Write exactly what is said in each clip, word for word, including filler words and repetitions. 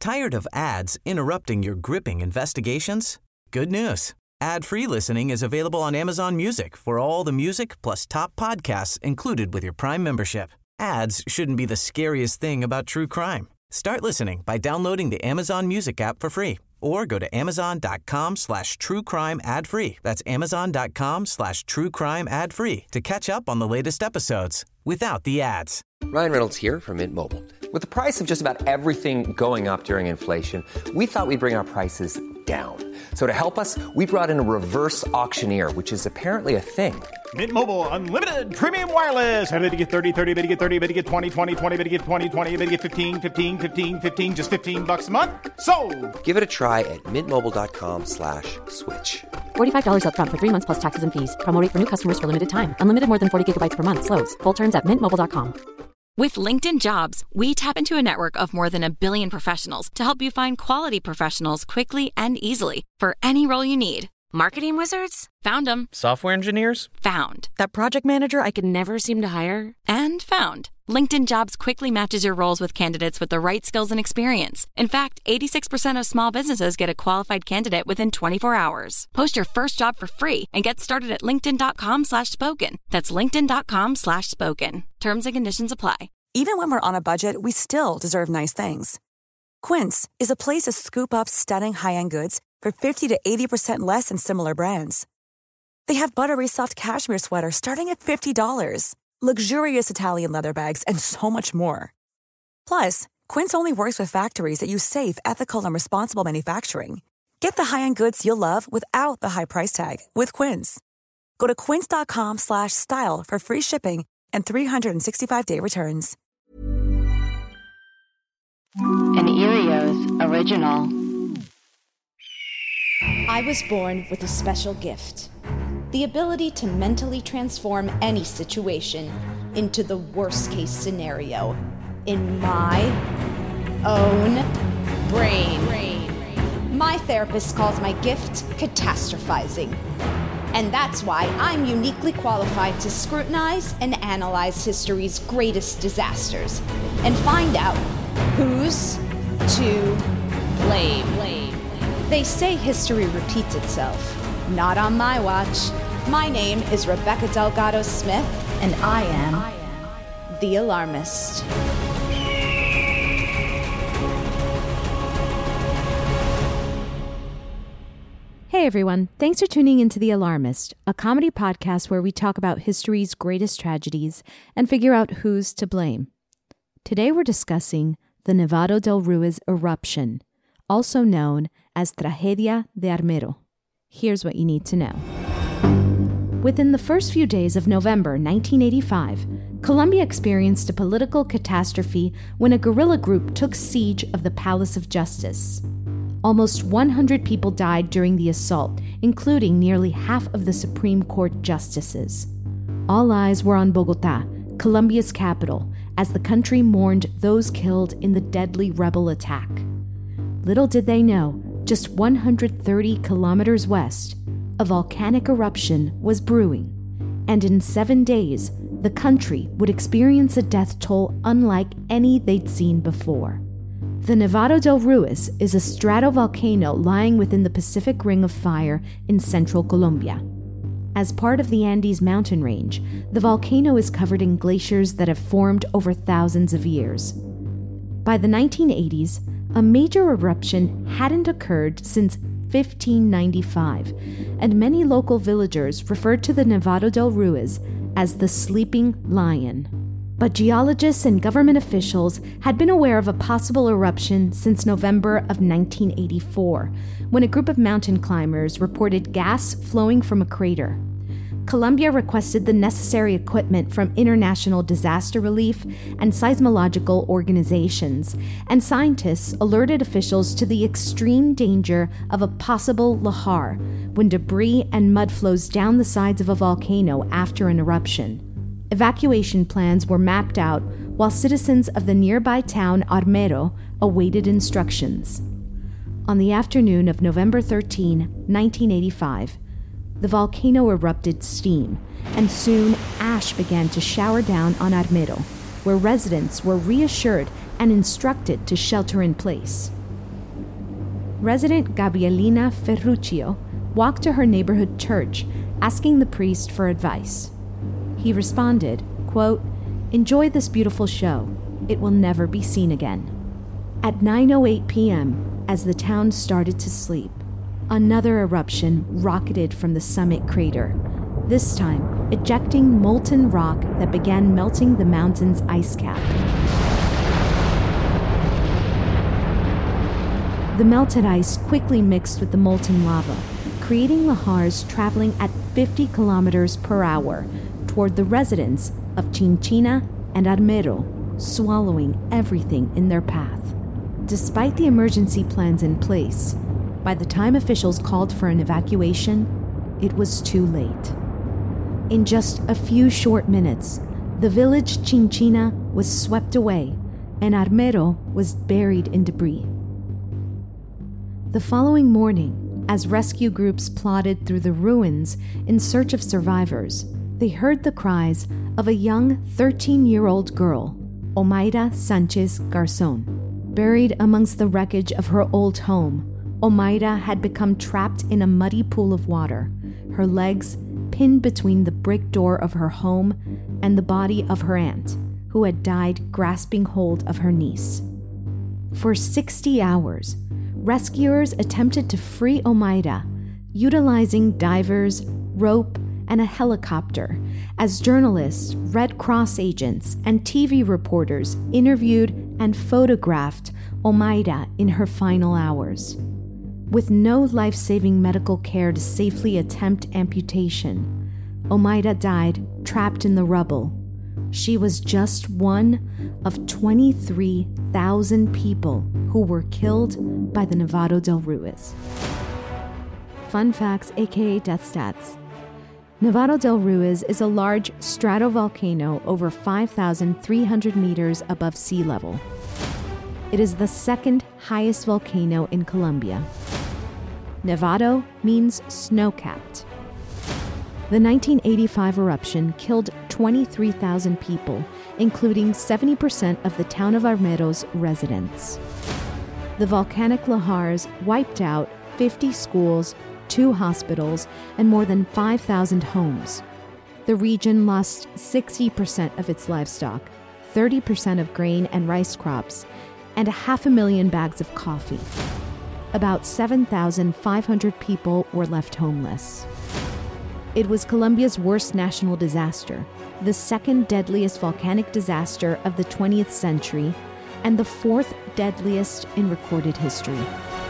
Tired of ads interrupting your gripping investigations? Good news. Ad-free listening is available on Amazon Music for all the music plus top podcasts included with your Prime membership. Ads shouldn't be the scariest thing about true crime. Start listening by downloading the Amazon Music app for free or go to amazon.com slash true crime ad free. That's amazon.com slash true crime ad free to catch up on the latest episodes without the ads. Ryan Reynolds here from Mint Mobile. With the price of just about everything going up during inflation, we thought we'd bring our prices down. So to help us, we brought in a reverse auctioneer, which is apparently a thing. Mint Mobile Unlimited Premium Wireless. How to get thirty, thirty, how to get thirty, how to get twenty, twenty, twenty, how to get twenty, twenty, how to get fifteen, fifteen, fifteen, fifteen, just fifteen bucks a month? Sold! Give it a try at mintmobile.com slash switch. forty-five dollars up front for three months plus taxes and fees. Promo rate for new customers for limited time. Unlimited more than forty gigabytes per month. Slows full terms at mint mobile dot com. With LinkedIn Jobs, we tap into a network of more than a billion professionals to help you find quality professionals quickly and easily for any role you need. Marketing wizards? Found them. Software engineers? Found. That project manager I could never seem to hire? And found. LinkedIn Jobs quickly matches your roles with candidates with the right skills and experience. In fact, eighty-six percent of small businesses get a qualified candidate within twenty-four hours. Post your first job for free and get started at linkedin.com slash spoken. That's linkedin.com slash spoken. Terms and conditions apply. Even when we're on a budget, we still deserve nice things. Quince is a place to scoop up stunning high-end goods for fifty to eighty percent less than similar brands. They have buttery soft cashmere sweaters starting at fifty dollars, luxurious Italian leather bags, and so much more. Plus, Quince only works with factories that use safe, ethical, and responsible manufacturing. Get the high-end goods you'll love without the high price tag with Quince. Go to quince.com slash style for free shipping and three sixty-five day returns. An Erios original. I was born with a special gift. The ability to mentally transform any situation into the worst case scenario in my own brain. My therapist calls my gift catastrophizing. And that's why I'm uniquely qualified to scrutinize and analyze history's greatest disasters and find out who's to blame. They say history repeats itself. Not on my watch. My name is Rebecca Delgado Smith, and I am the Alarmist. Hey everyone, thanks for tuning into The Alarmist, a comedy podcast where we talk about history's greatest tragedies and figure out who's to blame. Today we're discussing the Nevado del Ruiz eruption, also known as Tragedia de Armero. Here's what you need to know. Within the first few days of November nineteen eighty-five, Colombia experienced a political catastrophe when a guerrilla group took siege of the Palace of Justice. Almost one hundred people died during the assault, including nearly half of the Supreme Court justices. All eyes were on Bogotá, Colombia's capital, as the country mourned those killed in the deadly rebel attack. Little did they know, just one hundred thirty kilometers west, a volcanic eruption was brewing, and in seven days, the country would experience a death toll unlike any they'd seen before. The Nevado del Ruiz is a stratovolcano lying within the Pacific Ring of Fire in central Colombia. As part of the Andes mountain range, the volcano is covered in glaciers that have formed over thousands of years. By the nineteen eighties, a major eruption hadn't occurred since fifteen ninety-five, and many local villagers referred to the Nevado del Ruiz as the Sleeping Lion. But geologists and government officials had been aware of a possible eruption since November of nineteen eighty-four, when a group of mountain climbers reported gas flowing from a crater. Colombia requested the necessary equipment from international disaster relief and seismological organizations, and scientists alerted officials to the extreme danger of a possible lahar, when debris and mud flows down the sides of a volcano after an eruption. Evacuation plans were mapped out while citizens of the nearby town Armero awaited instructions. On the afternoon of November thirteenth, nineteen eighty-five, the volcano erupted steam, and soon ash began to shower down on Armero, where residents were reassured and instructed to shelter in place. resident Gabrielina Ferruccio walked to her neighborhood church asking the priest for advice. He responded, quote, "Enjoy this beautiful show. It will never be seen again." At nine oh eight p.m., as the town started to sleep, another eruption rocketed from the summit crater, this time ejecting molten rock that began melting the mountain's ice cap. The melted ice quickly mixed with the molten lava, creating lahars traveling at fifty kilometers per hour toward the residents of Chinchina and Armero, swallowing everything in their path. Despite the emergency plans in place, by the time officials called for an evacuation, it was too late. In just a few short minutes, the village Chinchina was swept away, and Armero was buried in debris. The following morning, as rescue groups plodded through the ruins in search of survivors, they heard the cries of a young thirteen-year-old girl, Omaira Sanchez Garzón. Buried amongst the wreckage of her old home, Omaira had become trapped in a muddy pool of water, her legs pinned between the brick door of her home and the body of her aunt, who had died grasping hold of her niece. For sixty hours, rescuers attempted to free Omaira, utilizing divers, rope, and a helicopter, as journalists, Red Cross agents, and T V reporters interviewed and photographed Omaira in her final hours. With no life-saving medical care to safely attempt amputation, Omaira died trapped in the rubble. She was just one of twenty-three thousand people who were killed by the Nevado del Ruiz. Fun facts, aka death stats. Nevado del Ruiz is a large stratovolcano over five thousand three hundred meters above sea level. It is the second highest volcano in Colombia. Nevado means snow-capped. The nineteen eighty-five eruption killed twenty-three thousand people, including seventy percent of the town of Armero's residents. The volcanic lahars wiped out fifty schools, two hospitals, and more than five thousand homes. The region lost sixty percent of its livestock, thirty percent of grain and rice crops, and a half a million bags of coffee. About seven thousand five hundred people were left homeless. It was Colombia's worst national disaster, the second deadliest volcanic disaster of the twentieth century, and the fourth deadliest in recorded history.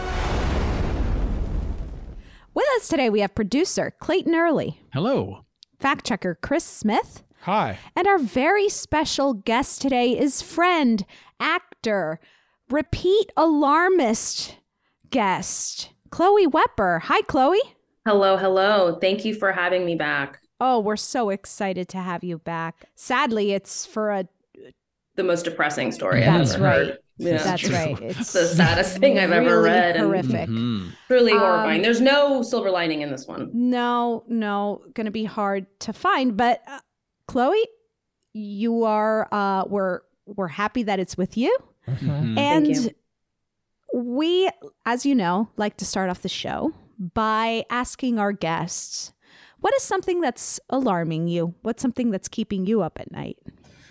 With us today, we have producer Clayton Early. Hello. Fact checker Chris Smith. Hi. And our very special guest today is friend, actor, repeat alarmist guest, Chloe Wepper. Hi, Chloe. Hello, hello. Thank you for having me back. Oh, we're so excited to have you back. Sadly, it's for a... The most depressing story That's I've ever right. heard. Yeah. That's right. It's the saddest thing I've really ever read. Horrific. And mm-hmm. Truly Um, horrifying. There's no silver lining in this one. No, no, going to be hard to find. But uh, Chloe, you are. Uh, we're we're happy that it's with you, Mm-hmm. and Thank you. we, as you know, like to start off the show by asking our guests, what is something that's alarming you? What's something that's keeping you up at night?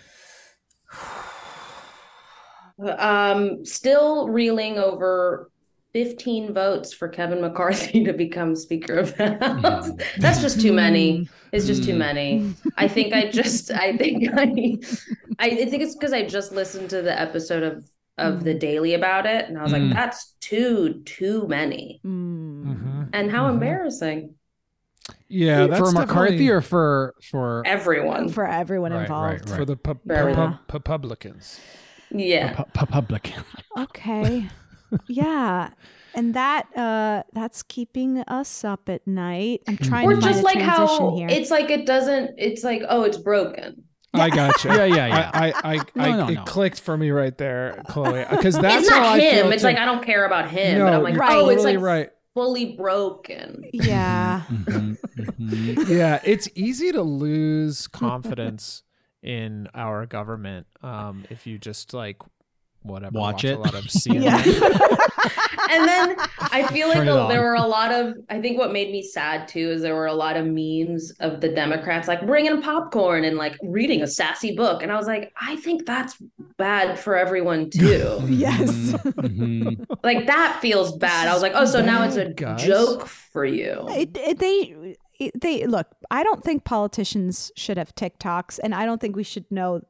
Um, still reeling over fifteen votes for Kevin McCarthy to become Speaker of the House. Mm. That's just too many. It's just mm. too many. I think I just, I think I, I think it's because I just listened to the episode of, of The Daily about it. And I was mm. like, that's too, too many. Mm. Mm-hmm. And how mm-hmm. embarrassing. Yeah, that's for McCarthy definitely... or for, for everyone, for everyone right, involved, right, right. for the pu- pu- pu- Republicans. Yeah. Republican. Okay. Yeah. And that uh that's keeping us up at night. I'm trying or to find just a like transition how here. It's like it doesn't it's like, oh, it's broken. I gotcha. yeah, yeah, yeah. I, I, I, no, I no, it no. clicked for me right there, Chloe. Because that's it's not how I him. feel It's too. like I don't care about him. No, but I'm like, you're oh, totally it's like right. fully broken. Yeah. mm-hmm, mm-hmm. Yeah, it's easy to lose confidence in our government um, if you just like whatever watch, watch it. a lot of C N N. Yeah. And then I feel like Turn it the, on. there were a lot of, I think what made me sad too is there were a lot of memes of the Democrats like bringing popcorn and like reading a sassy book. And I was like, I think that's bad for everyone too. Yes. Mhm. Like that feels bad. I was like, oh, so now it's a Guys. joke for you. It, it, they, it, they look. I don't think politicians should have TikToks, and I don't think we should know.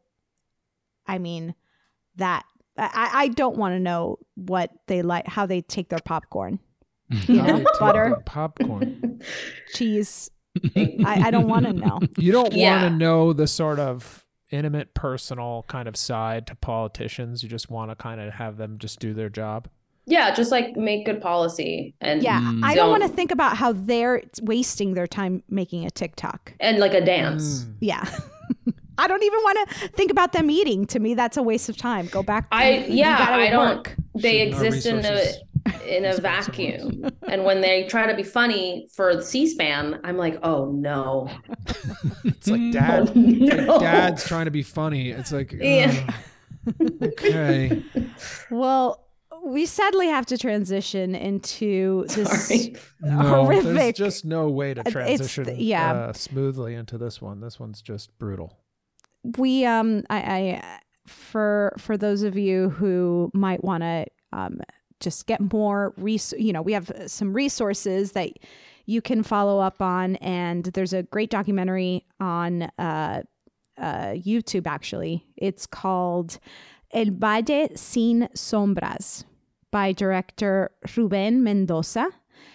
I mean, that I, I don't want to know what they like, how they take their popcorn, you How know, they take butter, the popcorn. cheese. I, I don't want to know. You don't Yeah. want to know the sort of intimate, personal kind of side to politicians. You just want to kind of have them just do their job. Yeah, just like make good policy and Yeah, I don't want to don't- think about how they're wasting their time making a TikTok. and like a dance. Mm. Yeah. I don't even want to think about them eating. To me, that's a waste of time. Go back. I you yeah, gotta I don't. work. They Shouldn't our exist in a resources in a expensive vacuum, and when they try to be funny for C-SPAN, I'm like, oh no, It's like dad, Oh, no. it's like dad's trying to be funny. It's like, Yeah. uh, okay. Well, we sadly have to transition into this Sorry. No, horrific. there's just no way to It's- transition yeah. uh, smoothly into this one. This one's just brutal. we um I, I for for those of you who might want to um just get more res- you know we have some resources that you can follow up on, and there's a great documentary on uh, uh YouTube. Actually, it's called El Valle Sin Sombras by director Ruben Mendoza,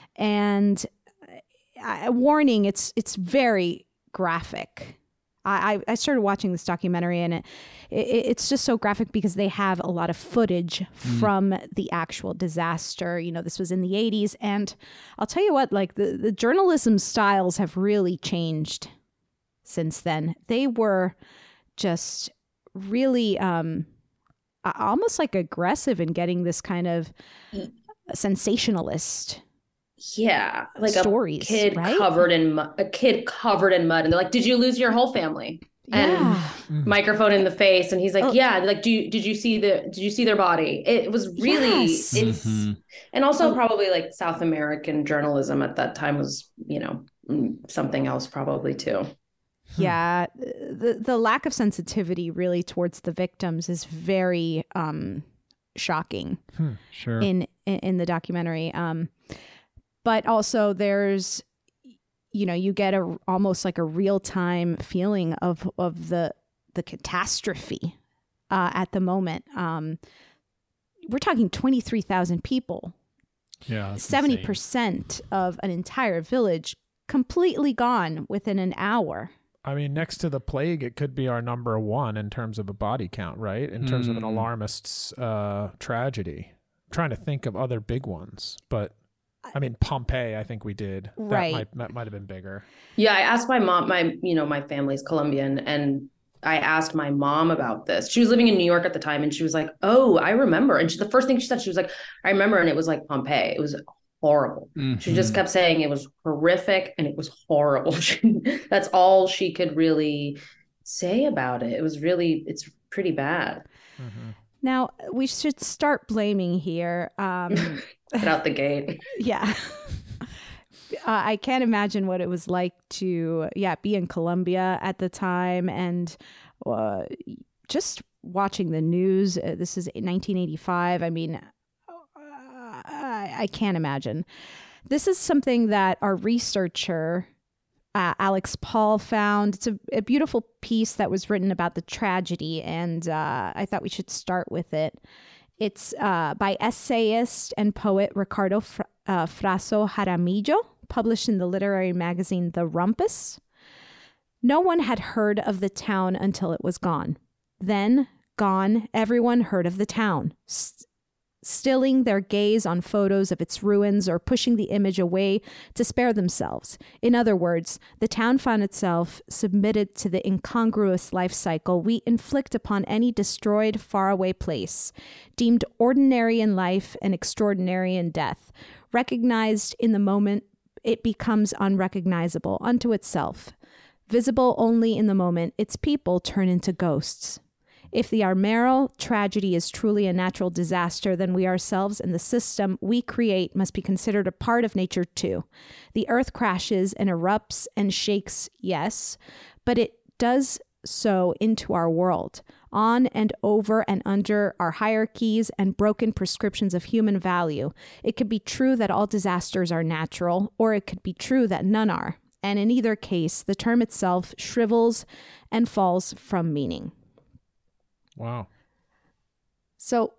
and uh, warning, it's it's very graphic. I, I started watching this documentary, and it, it it's just so graphic because they have a lot of footage mm. from the actual disaster. You know, this was in the eighties, and I'll tell you what, like the, the journalism styles have really changed since then. They were just really um, almost like aggressive in getting this kind of sensationalist. Yeah, like stories, a kid right? covered in mu- a kid covered in mud, and they're like, "Did you lose your whole family?" And Yeah. microphone in the face, and he's like, Oh. "Yeah." Like, do you did you see the did you see their body? It was really Yes. it's Mm-hmm. and also probably like South American journalism at that time was, you know, mm, something else probably too. Yeah, the the lack of sensitivity really towards the victims is very um, shocking. Hmm, sure. In, in in the documentary, um, but also there's, you know, you get a almost like a real time feeling of of the the catastrophe uh, at the moment. Um, we're talking twenty-three thousand people, Yeah. seventy percent of an entire village completely gone within an hour. I mean, next to the plague, it could be our number one in terms of a body count, right? In terms of an Mm. alarmist's uh, tragedy. I'm trying to think of other big ones, but I mean, Pompeii, I think we did. That Right. might, that might have been bigger. Yeah, I asked my mom, my, you know, my family's Colombian, and I asked my mom about this. She was living in New York at the time, and she was like, oh, I remember. And she, the first thing she said, she was like, I remember. And it was like Pompeii. It was horrible. Mm-hmm. She just kept saying it was horrific and it was horrible. She, that's all she could really say about it. It was really, it's pretty bad. Mm-hmm. Now, we should start blaming here. Um, Get out the gate. yeah. uh, I can't imagine what it was like to, yeah, be in Colombia at the time, and uh, just watching the news. Uh, this is nineteen eighty-five. I mean, uh, I, I can't imagine. This is something that our researcher, Uh, Alex Paul, found. It's a, a beautiful piece that was written about the tragedy, and uh, I thought we should start with it. It's uh, by essayist and poet Ricardo Fra- uh, Frasso Jaramillo, published in the literary magazine The Rumpus. No one had heard of the town until it was gone. Then, gone, everyone heard of the town, St- stilling their gaze on photos of its ruins or pushing the image away to spare themselves. In other words, the town found itself submitted to the incongruous life cycle we inflict upon any destroyed, faraway place, deemed ordinary in life and extraordinary in death. Recognized in the moment, it becomes unrecognizable unto itself. Visible only in the moment, its people turn into ghosts. If the Armero tragedy is truly a natural disaster, then we ourselves and the system we create must be considered a part of nature too. The earth crashes and erupts and shakes, yes, but it does so into our world, on and over and under our hierarchies and broken prescriptions of human value. It could be true that all disasters are natural, or it could be true that none are. And in either case, the term itself shrivels and falls from meaning. Wow. So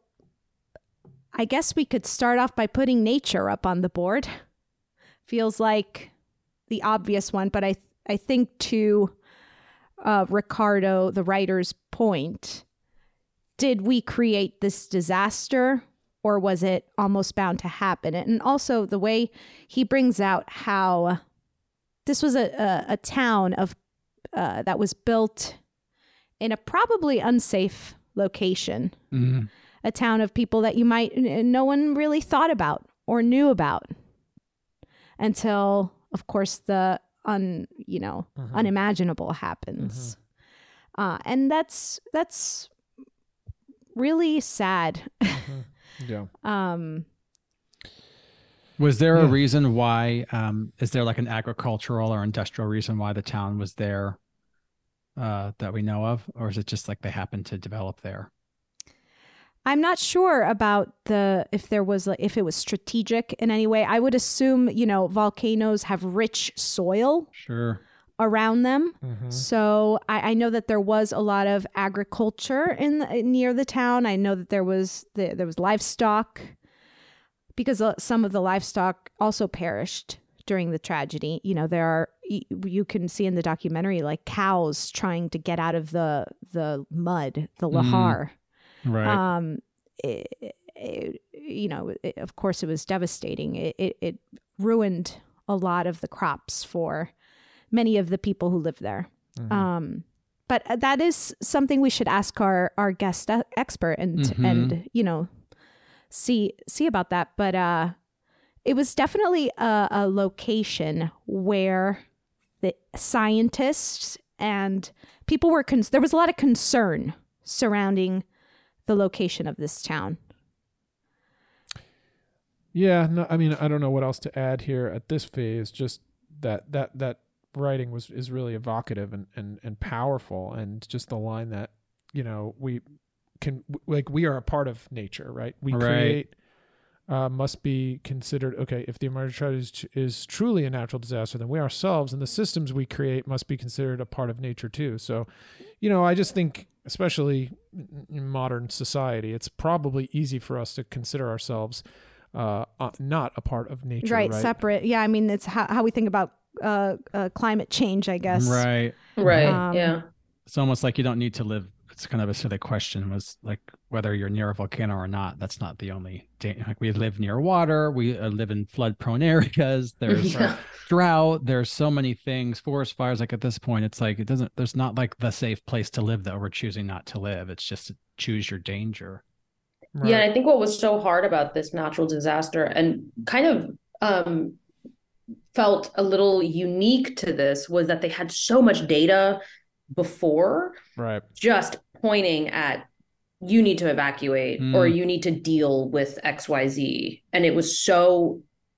I guess we could start off by putting nature up on the board. Feels like the obvious one, but I, I think to uh, Ricardo, the writer's point, did we create this disaster, or was it almost bound to happen? And also the way he brings out how this was a, a, a town of uh, that was built in a probably unsafe location, mm-hmm. a town of people that you might, no one really thought about or knew about until, of course, the un, you know, mm-hmm. unimaginable happens. Mm-hmm. Uh, and that's, that's really sad. Mm-hmm. Yeah. um, Was there yeah. a reason why, um, is there like an agricultural or industrial reason why the town was there uh, that we know of? Or is it just like they happened to develop there? I'm not sure about the, if there was, like, if it was strategic in any way. I would assume, you know, volcanoes have rich soil Sure. around them. Mm-hmm. So I, I know that there was a lot of agriculture in the, near the town. I know that there was, the, there was livestock, because uh, some of the livestock also perished during the tragedy. You know, there are, you, you can see in the documentary, like cows trying to get out of the the mud, the lahar. Mm, right. Um, it, it, you know, it, of course, it was devastating. It, it it ruined a lot of the crops for many of the people who live there. Mm-hmm. Um, but that is something we should ask our our guest expert and Mm-hmm. and you know. see see about that. But uh it was definitely a, a location where the scientists and people were con- there was a lot of concern surrounding the location of this town. Yeah, no, I mean, I don't know what else to add here at this phase. Just that that that writing was is really evocative and and and powerful, and just the line that, you know, we can, like, we are a part of nature, right? We Right. create, uh, must be considered, okay, if the emergent tragedy is, is truly a natural disaster, then we ourselves and the systems we create must be considered a part of nature too. So, you know, I just think, especially in modern society, it's probably easy for us to consider ourselves uh, uh, not a part of nature, right? Right, separate. Yeah, I mean, it's how, how we think about uh, uh, climate change, I guess. Right. Right. Um, yeah. It's almost like you don't need to live. It's kind of a silly question, was like whether you're near a volcano or not. That's not the only da- like we live near water. We uh, live in flood prone areas. There's Yeah. drought. There's so many things, forest fires. Like at this point, it's like, it doesn't, there's not like the safe place to live that we're choosing not to live. It's just to choose your danger. Right. Yeah, and I think what was so hard about this natural disaster and kind of um, felt a little unique to this was that they had so much data before, Right. just pointing at, you need to evacuate Mm. or you need to deal with X Y Z. And it was so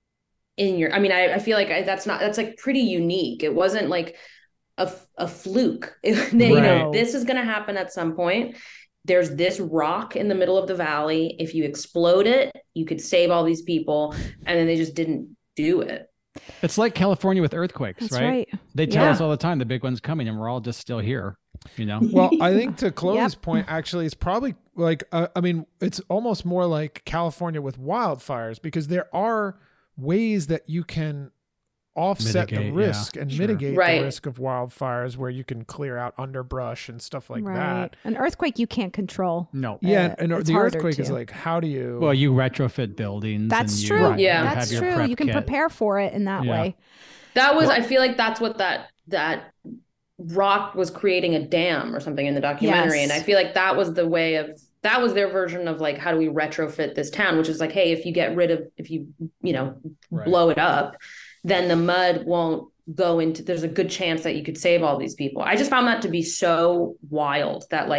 in your, I mean, I, I feel like I, that's not, that's like pretty unique. It wasn't like a, a fluke. It, they, you know, Right. this is going to happen at some point. There's this rock in the middle of the valley. If you explode it, you could save all these people. And then they just didn't do it. It's like California with earthquakes, That's right? right. They tell Yeah. us all the time the big one's coming, and we're all just still here. You know. Well, I think to Chloe's Yep. point, actually, it's probably like, uh, I mean, it's almost more like California with wildfires, because there are ways that you can offset Mitigate, the risk yeah, and sure. mitigate Right. the risk of wildfires, where you can clear out underbrush and stuff like right. that. An earthquake you can't control. No. Yeah, Uh, and it's the harder earthquake is to. like, how do you? Well, you retrofit buildings. That's and you, true. Right. Yeah. you That's have your true. prep You can kit. prepare for it in that Yeah. way. That was, I feel like that's what that, that rock was creating a dam or something in the documentary. Yes. And I feel like that was the way of, that was their version of like, how do we retrofit this town? Which is like, hey, if you get rid of, if you, you know, Right. blow it up, then the mud won't go into, there's a good chance that you could save all these people. I just found that to be so wild that like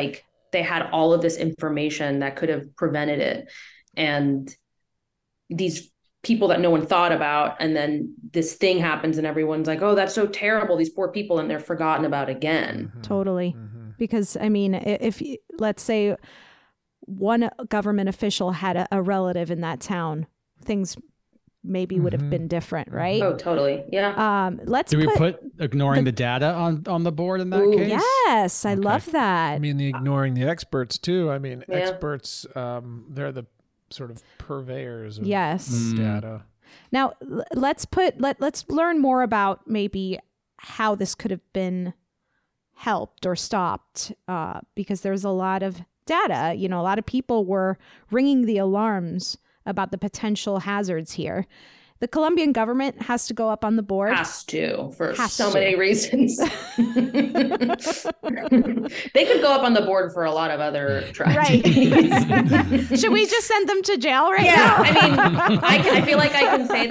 they had all of this information that could have prevented it. And these people that no one thought about, and then this thing happens and everyone's like, oh, that's so terrible, these poor people, and they're forgotten about again. Mm-hmm. Totally. Mm-hmm. Because I mean, if, if let's say one government official had a, a relative in that town, things maybe would have mm-hmm. been different, right? Oh, totally. Yeah. Um, let's Do we put, put ignoring the, the data on, on the board in that Ooh, case? Yes, I okay. love that. I mean, the ignoring the experts too. I mean, yeah. experts, um, they're the sort of purveyors of yes. data. Now, l- let's put let let's learn more about maybe how this could have been helped or stopped, uh, because there's a lot of data. You know, a lot of people were ringing the alarms about the potential hazards here. The Colombian government has to go up on the board. Has to, for has so to. many reasons. They could go up on the board for a lot of other tragedies. Right. Should we just send them to jail right yeah, now? I mean, I, I feel like I can say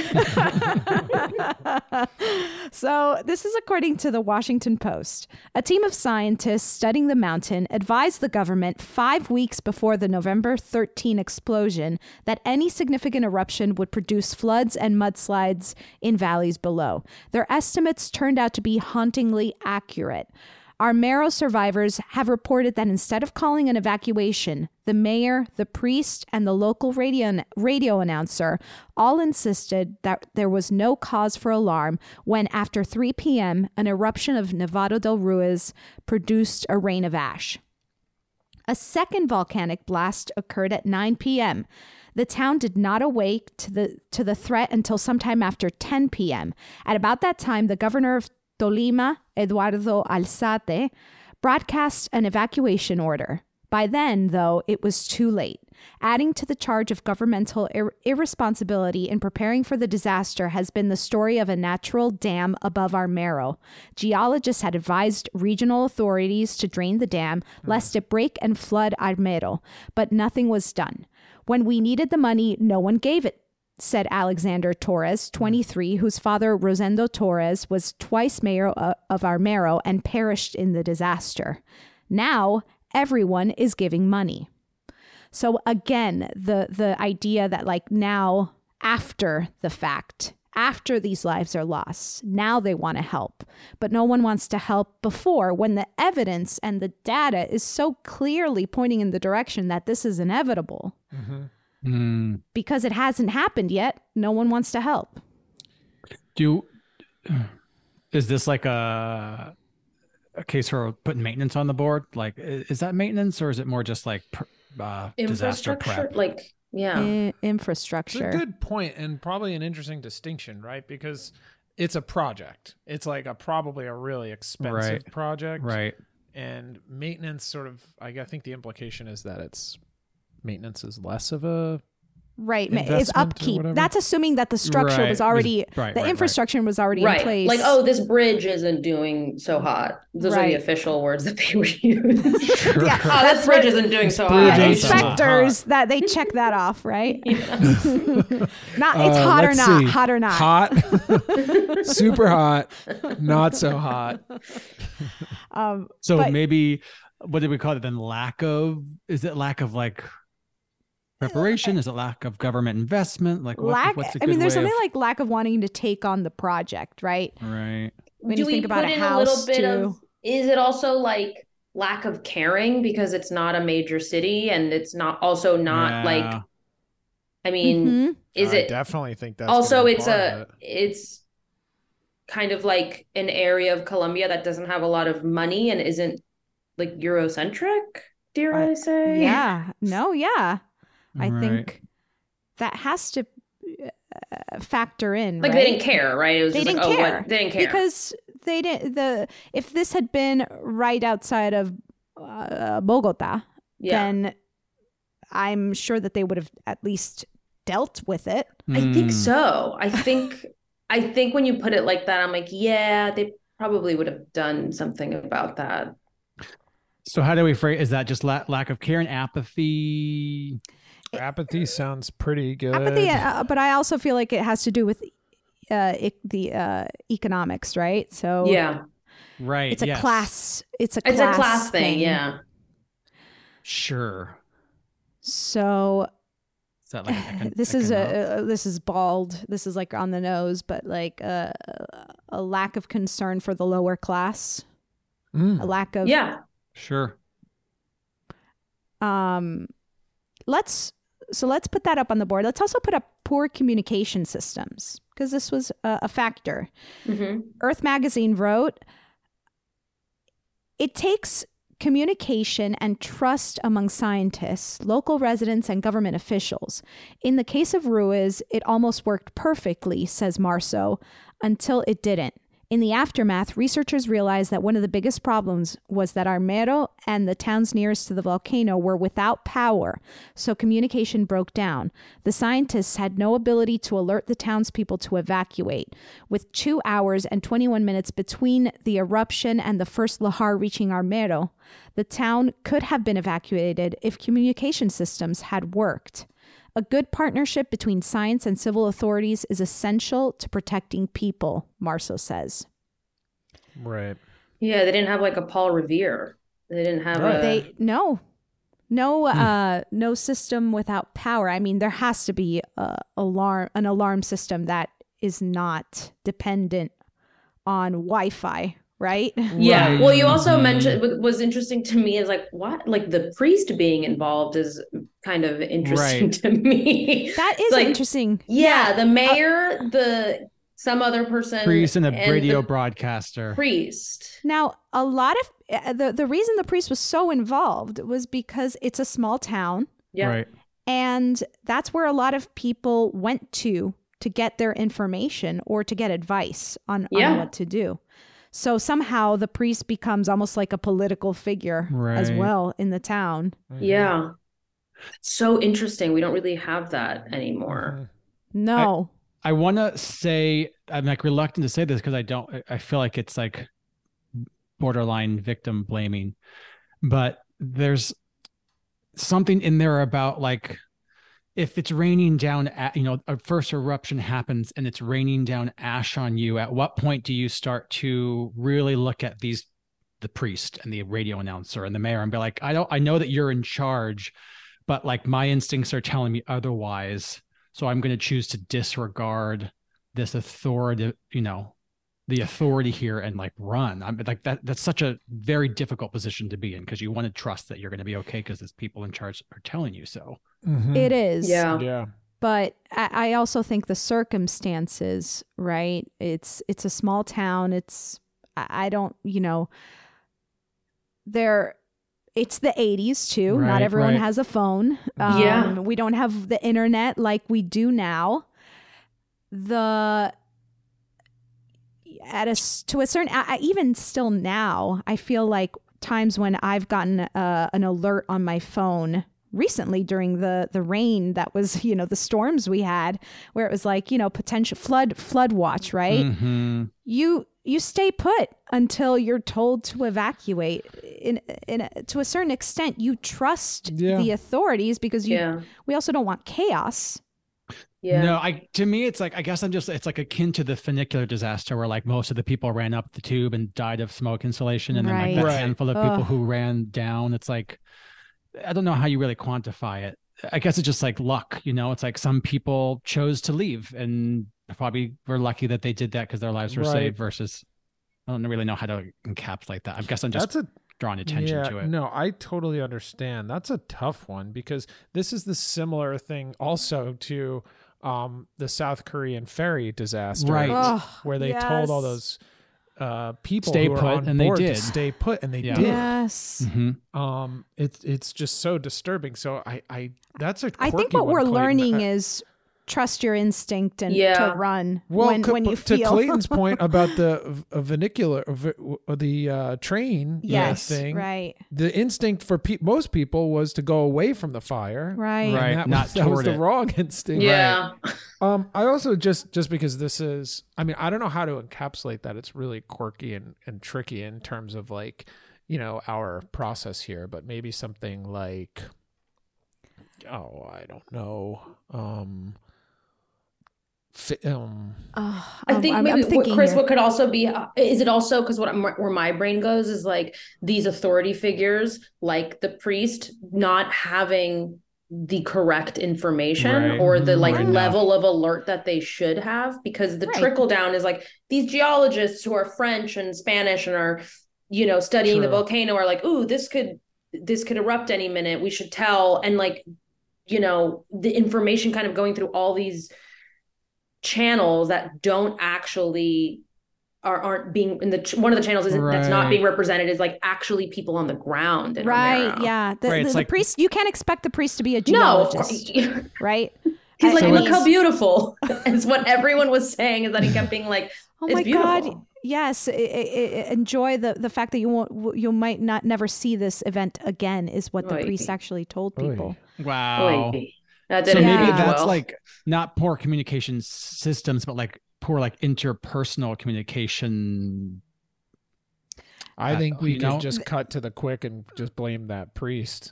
that. So this is according to the Washington Post. A team of scientists studying the mountain advised the government five weeks before the November thirteenth explosion that any significant eruption would produce floods and mudslides in valleys below. Their estimates turned out to be hauntingly accurate. Armero survivors have reported that instead of calling an evacuation, the mayor, the priest, and the local radio, radio announcer all insisted that there was no cause for alarm when, after three p.m., an eruption of Nevado del Ruiz produced a rain of ash. A second volcanic blast occurred at nine p.m. The town did not awake to the to the threat until sometime after ten p.m. At about that time, the governor of Tolima, Eduardo Alzate, broadcast an evacuation order. By then, though, it was too late. Adding to the charge of governmental ir- irresponsibility in preparing for the disaster has been the story of a natural dam above Armero. Geologists had advised regional authorities to drain the dam, lest it break and flood Armero, but nothing was done. When we needed the money, no one gave it, said Alexander Torres, twenty-three, whose father, Rosendo Torres, was twice mayor of Armero and perished in the disaster. Now, everyone is giving money. So again, the the idea that like now, after the fact, after these lives are lost, now they want to help. But no one wants to help before, when the evidence and the data is so clearly pointing in the direction that this is inevitable. Mm-hmm. Mm. Because it hasn't happened yet, no one wants to help. Do is this like a a case for putting maintenance on the board? Like, is that maintenance, or is it more just like uh, disaster prep? Like, yeah, I- infrastructure. It's a good point, and probably an interesting distinction, right? Because it's a project. It's like a probably a really expensive right. project, right? And maintenance, sort of, I think the implication is that it's maintenance is less of a right. It's upkeep. That's assuming that the structure right. was already, was, right, the right, infrastructure right. was already right. in place. Like, oh, this bridge isn't doing so hot. Those right. are the official words that they would use. Sure. Yeah. Oh, this bridge isn't doing so hot. Yeah, inspectors hot. that they check that off, right? Yeah. Not it's uh, hot or not. See. Hot or not. Hot. Super hot. Not so hot. Um, so but, maybe what did we call it then? Lack of? Is it lack of like preparation? Is it lack of government investment? Like what, lack, what's a good I mean, there's way something of... like lack of wanting to take on the project, right? Right. When Do you we think about put a in house a little bit too, of? Is it also like lack of caring because it's not a major city and it's not also not yeah. like? I mean, mm-hmm. is I it definitely think that's also it's a it. it's kind of like an area of Colombia that doesn't have a lot of money and isn't like Eurocentric, dare I, I say? Yeah. No, yeah. I right. think that has to uh, factor in. Like right? they didn't care, right? It was they just didn't like, care. oh, what? They didn't care. Because they didn't, the, if this had been right outside of uh, Bogota, yeah. then I'm sure that they would have at least dealt with it. I think so. I think, I think when you put it like that, I'm like, yeah, they probably would have done something about that. So how do we phrase? Is that just la- lack of care and apathy? Apathy sounds pretty good. Apathy, uh, but I also feel like it has to do with uh, it, the uh, economics, right? So yeah, right. It's a yes. class. It's a it's class a class thing. thing. Yeah. Sure. So is that like an, this like is a, a, this is bald. This is like on the nose, but like a, a lack of concern for the lower class. Mm. A lack of yeah. Sure. Um, let's so let's put that up on the board. Let's also put up poor communication systems because this was a, a factor. Mm-hmm. Earth Magazine wrote, it takes communication and trust among scientists, local residents, and government officials. In the case of Ruiz, it almost worked perfectly, says Marceau, until it didn't. In the aftermath, researchers realized that one of the biggest problems was that Armero and the towns nearest to the volcano were without power, so communication broke down. The scientists had no ability to alert the townspeople to evacuate. With two hours and twenty-one minutes between the eruption and the first lahar reaching Armero, the town could have been evacuated if communication systems had worked. A good partnership between science and civil authorities is essential to protecting people, Marceau says. Right. Yeah, they didn't have like a Paul Revere. They didn't have Right. a... They no, no, hmm. uh, no system without power. I mean, there has to be a alarm, an alarm system that is not dependent on Wi-Fi. Right. Yeah. Right. Well, you also Mm-hmm. mentioned what was interesting to me is like what, like the priest being involved is kind of interesting Right. to me. That is like, interesting. Yeah, Yeah. the mayor, uh, the some other person, priest and a and radio the broadcaster. Priest. Now, a lot of uh, the the reason the priest was so involved was because it's a small town. Yeah. Right. And that's where a lot of people went to to get their information or to get advice on, Yeah. on what to do. So somehow the priest becomes almost like a political figure as Right. well in the town. Yeah. It's so interesting. We don't really have that anymore. Mhm. No. I want to say, I'm like reluctant to say this because I don't, I feel like it's like borderline victim blaming, but there's something in there about like, if it's raining down, you know, a first eruption happens and it's raining down ash on you, at what point do you start to really look at these, the priest and the radio announcer and the mayor and be like, I don't, I know that you're in charge, but like my instincts are telling me otherwise. So I'm going to choose to disregard this authority, you know, the authority here and like run. I'm like that. That's such a very difficult position to be in because you want to trust that you're going to be okay because there's people in charge are telling you so. Mhm. It is. Yeah. Yeah. But I, I also think the circumstances, right? It's it's a small town. It's I, I don't, you know, there. It's the eighties too. Right, Not everyone right. has a phone. Um, Yeah. We don't have the internet like we do now. The at a s- to a certain, I, I- even still now, I feel like times when I've gotten uh, an alert on my phone recently during the the rain that was, you know, the storms we had, where it was like, you know, potential flood flood watch, right? Mm-hmm. You you stay put until you're told to evacuate. In in a, to a certain extent, you trust Yeah. the authorities because you. Yeah. We also don't want chaos. Yeah. No, I to me it's like I guess I'm just it's like akin to the funicular disaster where like most of the people ran up the tube and died of smoke insulation, and then Right. like that Right. handful of people Ugh. who ran down. It's like I don't know how you really quantify it. I guess it's just like luck, you know. It's like some people chose to leave and probably were lucky that they did that because their lives were Right. saved. Versus, I don't really know how to encapsulate that. I guess I'm just That's a drawing attention yeah, to it. No, I totally understand. That's a tough one because this is the similar thing also to um, the South Korean ferry disaster, Right. Ugh, where they told all yes. those uh, people Stay who were put, on and they board did. to stay put, and they Yeah. did. Yes. Mm-hmm. Um, it's it's just so disturbing. So I, I that's a I think quirky what one, we're Clayton. learning I- is trust your instinct and Yeah. to run Well, when, co- when you to feel. Clayton's point about the v- vernacular, v- the uh, train uh, Yes, thing, right. the instinct for pe- most people was to go away from the fire, Right. and Right, That not was, that was toward the it. wrong instinct. Yeah. Um, I also just just because this is, I mean, I don't know how to encapsulate that. It's really quirky and, and tricky in terms of like, you know, our process here, but maybe something like, oh, I don't know, um, Um, oh, I think I'm, maybe I'm what, Chris, here. what could also be, uh, is it also, because what I'm, where my brain goes is like these authority figures, like the priest, not having the correct information right. or the like right level enough. of alert that they should have, because the right. trickle down is like these geologists who are French and Spanish and are, you know, studying True. the volcano are like, ooh, this could, this could erupt any minute. We should tell. And like, you know, the information kind of going through all these channels that don't actually are aren't being in the one of the channels is right. that's not being represented is like actually people on the ground in right Romero. yeah the, right, the, the like, priest, you can't expect the priest to be a geologist. No, right he's like, and look he's, how beautiful. It's what everyone was saying, is that he kept being like, oh it's my beautiful. God, yes, it, it, it, enjoy the the fact that you won't you might not never see this event again is what the Oy. priest actually told people. Oy. Wow. Oy. That so didn't maybe age that's well. like not poor communication systems, but like poor like interpersonal communication. I uh, think we could know? just cut to the quick and just blame that priest.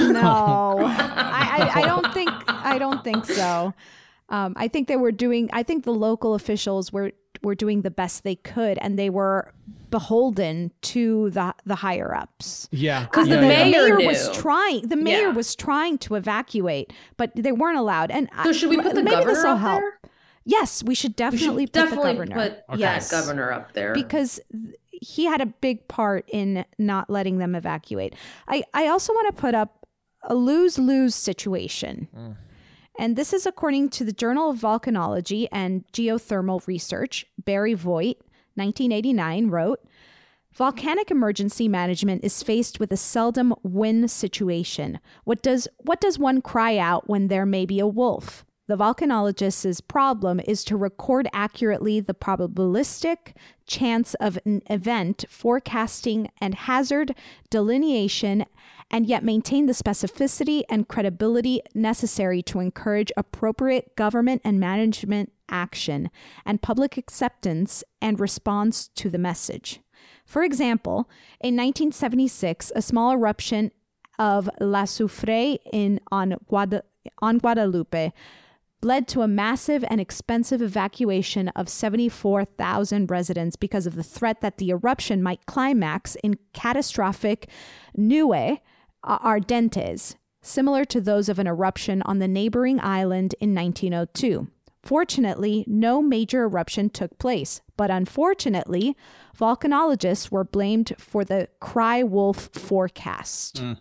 No, I, I, I don't think I don't think so. Um, I think they were doing. I think the local officials were were doing the best they could, and they were beholden to the the higher ups. Yeah, because uh, the, the mayor, mayor knew. was trying. The mayor yeah. was trying to evacuate, but they weren't allowed. And so should we put the maybe governor this will up help. there? Yes, we should definitely we should put definitely the governor. Put, okay. Yes, governor up there, because he had a big part in not letting them evacuate. I, I also want to put up a lose-lose situation. Mm. And this is according to the Journal of Volcanology and Geothermal Research. Barry Voigt, nineteen eighty-nine, wrote, "Volcanic emergency management is faced with a seldom win situation. What does what does one cry out when there may be a wolf? The volcanologist's problem is to record accurately the probabilistic chance of an event, forecasting and hazard delineation, and yet maintain the specificity and credibility necessary to encourage appropriate government and management action and public acceptance and response to the message." For example, in nineteen seventy-six, a small eruption of La Soufrière in on, Guada, on Guadalupe led to a massive and expensive evacuation of seventy-four thousand residents because of the threat that the eruption might climax in catastrophic nue ardentes, similar to those of an eruption on the neighboring island in nineteen oh two. Fortunately, no major eruption took place, but unfortunately, volcanologists were blamed for the cry wolf forecast. Mm.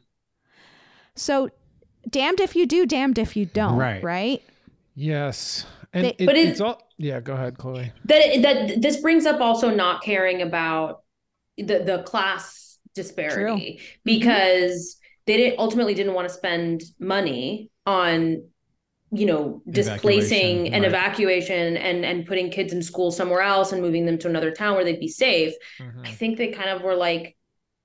So, damned if you do, damned if you don't, right? right? Yes. And they, it, but it, it's all, yeah, go ahead, Chloe. That, that this brings up also not caring about the, the class disparity. True. Because mm-hmm. they didn't, ultimately didn't want to spend money on, you know, displacing and right. evacuation and, and putting kids in school somewhere else and moving them to another town where they'd be safe. Mm-hmm. I think they kind of were like,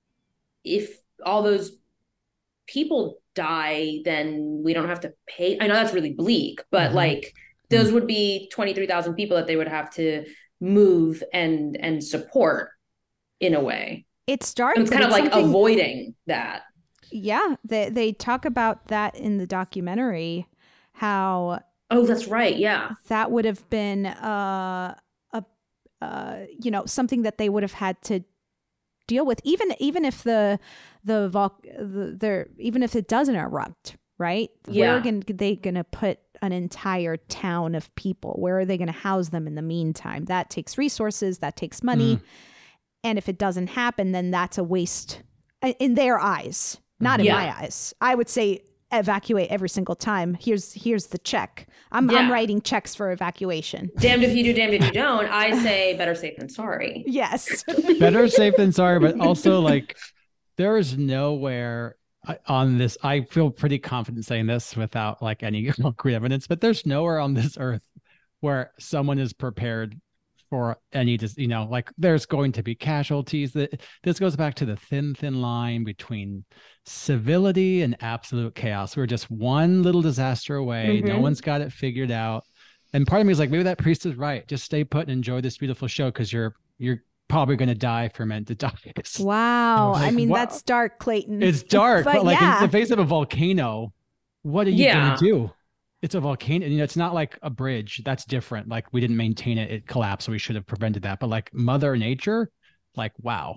if all those people die, then we don't have to pay. I know that's really bleak, but mm-hmm. like those mm-hmm. would be twenty-three thousand people that they would have to move and and support in a way. It's dark. And it's kind of like something... avoiding that. Yeah, they they talk about that in the documentary. How oh, that's right. Yeah, that would have been uh, a uh, you know something that they would have had to deal with, even even if the the vol the, the even if it doesn't erupt, right? Yeah. Where are gonna, they going to put an entire town of people? Where are they going to house them in the meantime? That takes resources, that takes money. Mm. And if it doesn't happen, then that's a waste in their eyes, not in yeah. my eyes. I would say evacuate every single time. Here's here's the check. I'm yeah. I'm writing checks for evacuation. Damned if you do, damned if you don't. I say better safe than sorry. Yes. Better safe than sorry, but also like there is nowhere on this. I feel pretty confident saying this without like any concrete evidence, but there's nowhere on this earth where someone is prepared for any, you know, like there's going to be casualties. That this goes back to the thin, thin line between civility and absolute chaos. We're just one little disaster away. Mm-hmm. No one's got it figured out. And part of me is like, maybe that priest is right. Just stay put and enjoy this beautiful show because you're you're probably going to die if you're meant to die. Wow. Like, I mean, wow. that's dark, Clayton. It's dark, but, but like yeah. in the face of a volcano, what are you yeah. going to do? it's a volcano. You know, it's not like a bridge. That's different. Like we didn't maintain it. It collapsed. So we should have prevented that. But like Mother Nature, like, wow.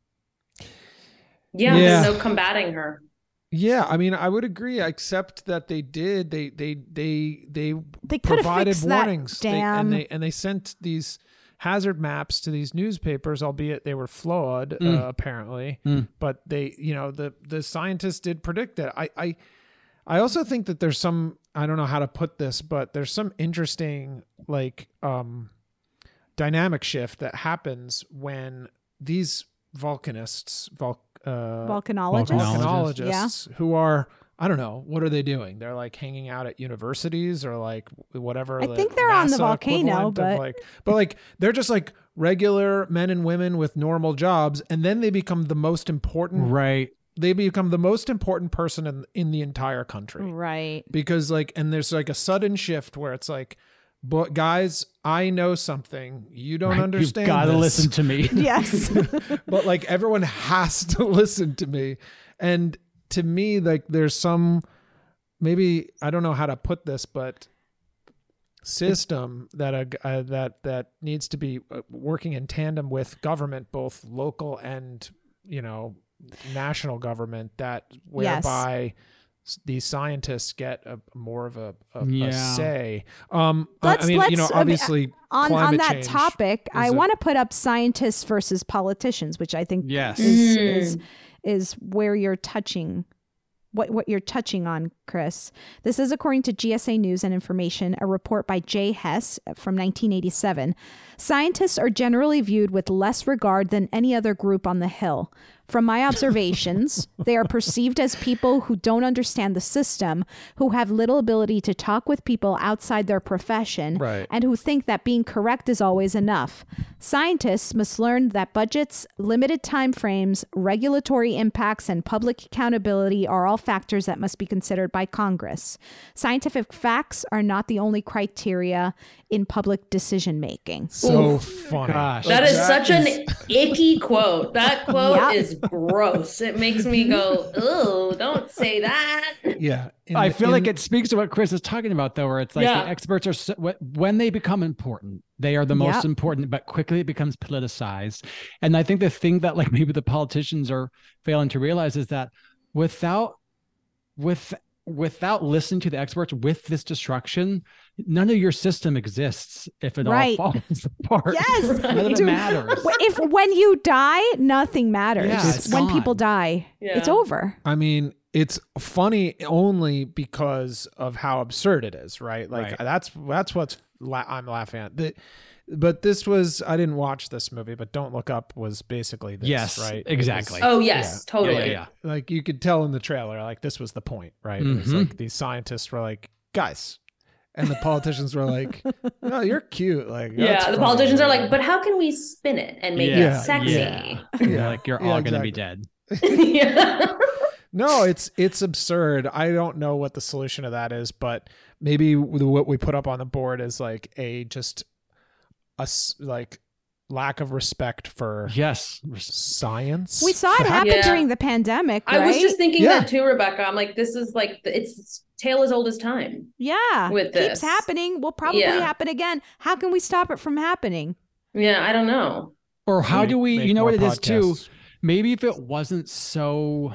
Yeah, yeah. There's no combating her. Yeah, I mean, I would agree, except that they did. They they they they, they provided warnings, they, and they and they sent these hazard maps to these newspapers, albeit they were flawed, mm. uh, apparently. Mm. But they, you know, the the scientists did predict it. I I I also think that there's some, I don't know how to put this, but there's some interesting like um, dynamic shift that happens when these volcanists, vol. Uh, volcanologists, volcanologists yeah. who are, I don't know, what are they doing? They're like hanging out at universities or like whatever. I the think they're NASA on the volcano, but like, but like they're just like regular men and women with normal jobs, and then they become the most important. Right. They become the most important person in in the entire country. Right. Because like, and there's like a sudden shift where it's like, but guys, I know something you don't right. understand. You've got to this. listen to me. Yes. But like everyone has to listen to me. And to me, like there's some, maybe, I don't know how to put this, but system that, a, uh, that, that needs to be working in tandem with government, both local and, you know, national government, that whereby yes. these scientists get a more of a, a, yeah. a say. Um, let's, I mean, let's, you know, obviously on, on that change topic, I want to put up scientists versus politicians, which I think yes. is, mm. is, is where you're touching what, what you're touching on, Chris. This is according to G S A News and Information, a report by Jay Hess from nineteen eighty-seven. Scientists are generally viewed with less regard than any other group on the Hill. From my observations, they are perceived as people who don't understand the system, who have little ability to talk with people outside their profession, right. and who think that being correct is always enough. Scientists must learn that budgets, limited time frames, regulatory impacts, and public accountability are all factors that must be considered by Congress. Scientific facts are not the only criteria in public decision making. So Oof. funny. Gosh. That is that such is... an icky quote. That quote yep. is gross. It makes me go, oh, don't say that. Yeah. In, I feel in... like it speaks to what Chris is talking about, though, where it's like yeah. the experts are, so, when they become important, they are the most yep. important, but quickly it becomes politicized. And I think the thing that like maybe the politicians are failing to realize is that without, with, without listening to the experts with this destruction, none of your system exists if it right. all falls apart. Yes. None of it matters. If when you die, nothing matters. Yeah, when gone. people die, yeah. it's over. I mean, it's funny only because of how absurd it is, right? Like right. that's that's what's la- I'm laughing at. The, but this was, I didn't watch this movie, but Don't Look Up was basically this, yes, right? Exactly. Was, oh, yes, yeah. totally. Yeah, yeah, yeah. Like you could tell in the trailer, like this was the point, right? Mm-hmm. It was like these scientists were like, guys. And the politicians were like, oh, you're cute. Like, yeah, the fun. politicians are like, but how can we spin it and make yeah, it sexy? Yeah. yeah. Like you're yeah, all exactly. going to be dead. yeah. No, it's it's absurd. I don't know what the solution to that is, but maybe what we put up on the board is like a just a like lack of respect for yes science. We saw it happen yeah. during the pandemic. Right? I was just thinking yeah. that too, Rebecca. I'm like, this is like it's tale as old as time. Yeah, with this keeps happening. Will probably yeah. happen again. How can we stop it from happening? Yeah, I don't know. Or how do we? You know what it podcasts. is too. Maybe if it wasn't so.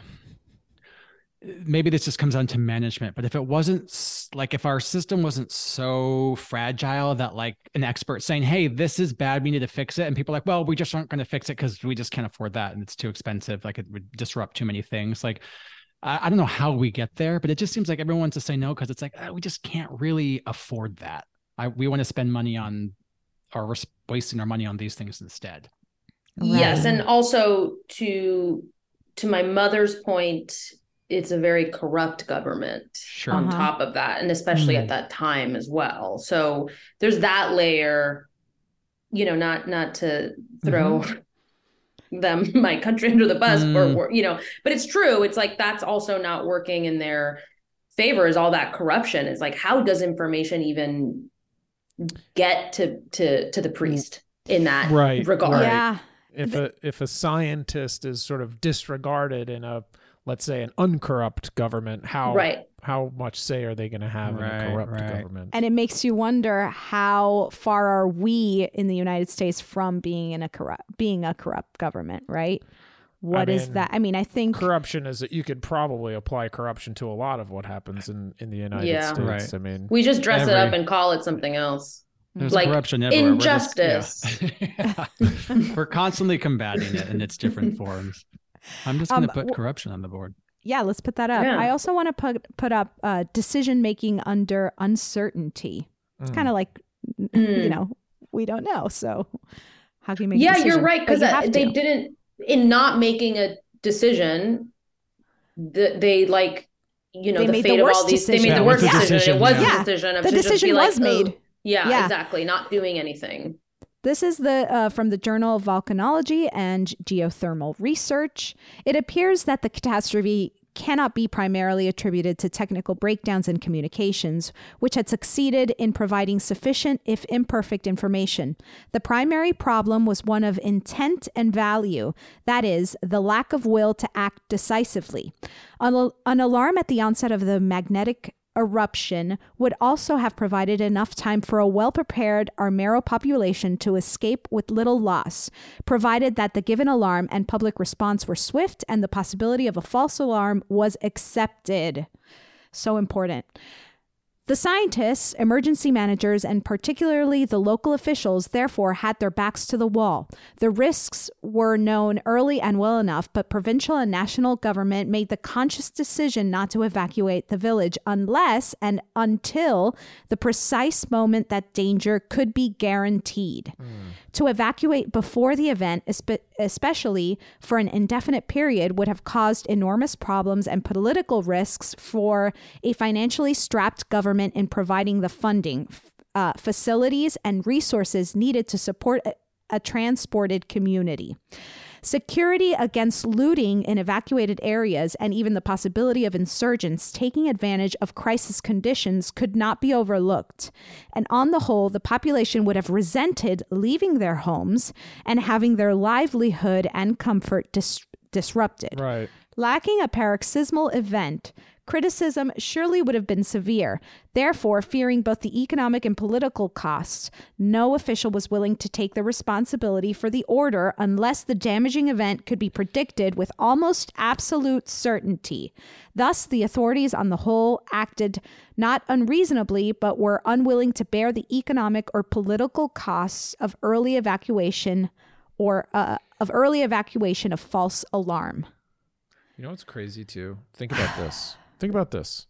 Maybe this just comes down to management, but if it wasn't like, if our system wasn't so fragile that like an expert saying, hey, this is bad, we need to fix it. And people are like, well, we just aren't going to fix it because we just can't afford that. And it's too expensive. Like it would disrupt too many things. Like, I, I don't know how we get there, but it just seems like everyone wants to say no. Cause it's like, oh, we just can't really afford that. I, we want to spend money on, or we're wasting our money on these things instead. Yes. And also to, to my mother's point, it's a very corrupt government sure. on uh-huh. top of that. And especially mm. at that time as well. So there's that layer, you know, not, not to throw mm-hmm. them, my country under the bus mm. or, or, you know, but it's true. It's like, that's also not working in their favor is all that corruption. It's like, how does information even get to, to, to the priest in that right, regard? Right. Yeah. If a, if a scientist is sort of disregarded in a, let's say an uncorrupt government, how right. how much say are they going to have Right, in a corrupt right. government? And it makes you wonder, how far are we in the United States from being in a corrupt being a corrupt government, right? What I is mean, that? I mean, I think corruption is, you could probably apply corruption to a lot of what happens in, in the United Yeah. States. Right. I mean, We just dress Every- it up and call it something else. There's Like corruption everywhere. We're just- injustice. yeah. We're constantly combating it in its different forms. I'm just going to Um, put w- corruption on the board. yeah, let's put that up. Yeah. I also want to put put up uh, decision making under uncertainty. It's Mm. kind of like, Mm. you know, we don't know. So how can you make? a Yeah, decision? you're right, But because you have they to. didn't, in not making a decision, the, they like, you know, They the made the fate of worst all these, they decision. made Yeah, the it was worst the decision. decision, It was yeah. the Yeah, decision of the to just decision be like, was made. "Ugh." Yeah, Yeah. exactly. Not doing anything. This is the uh, from the Journal of Volcanology and Geothermal Research. It appears that the catastrophe cannot be primarily attributed to technical breakdowns in communications, which had succeeded in providing sufficient, if imperfect, information. The primary problem was one of intent and value, that is, the lack of will to act decisively. An, an alarm at the onset of the magnetic eruption would also have provided enough time for a well-prepared Armero population to escape with little loss, provided that the given alarm and public response were swift and the possibility of a false alarm was accepted. So important. The scientists, emergency managers, and particularly the local officials, therefore, had their backs to the wall. The risks were known early and well enough, but provincial and national government made the conscious decision not to evacuate the village unless and until the precise moment that danger could be guaranteed. Mm. To evacuate before the event, especially for an indefinite period, would have caused enormous problems and political risks for a financially strapped government in providing the funding, uh, facilities, and resources needed to support a, a transported community. Security against looting in evacuated areas and even the possibility of insurgents taking advantage of crisis conditions could not be overlooked. And on the whole, the population would have resented leaving their homes and having their livelihood and comfort dis- disrupted. Right. Lacking a paroxysmal event, criticism surely would have been severe. Therefore, fearing both the economic and political costs, no official was willing to take the responsibility for the order unless the damaging event could be predicted with almost absolute certainty. Thus, the authorities on the whole acted not unreasonably, but were unwilling to bear the economic or political costs of early evacuation or uh, of early evacuation of false alarm. You know what's crazy too? Think about this. Think about this.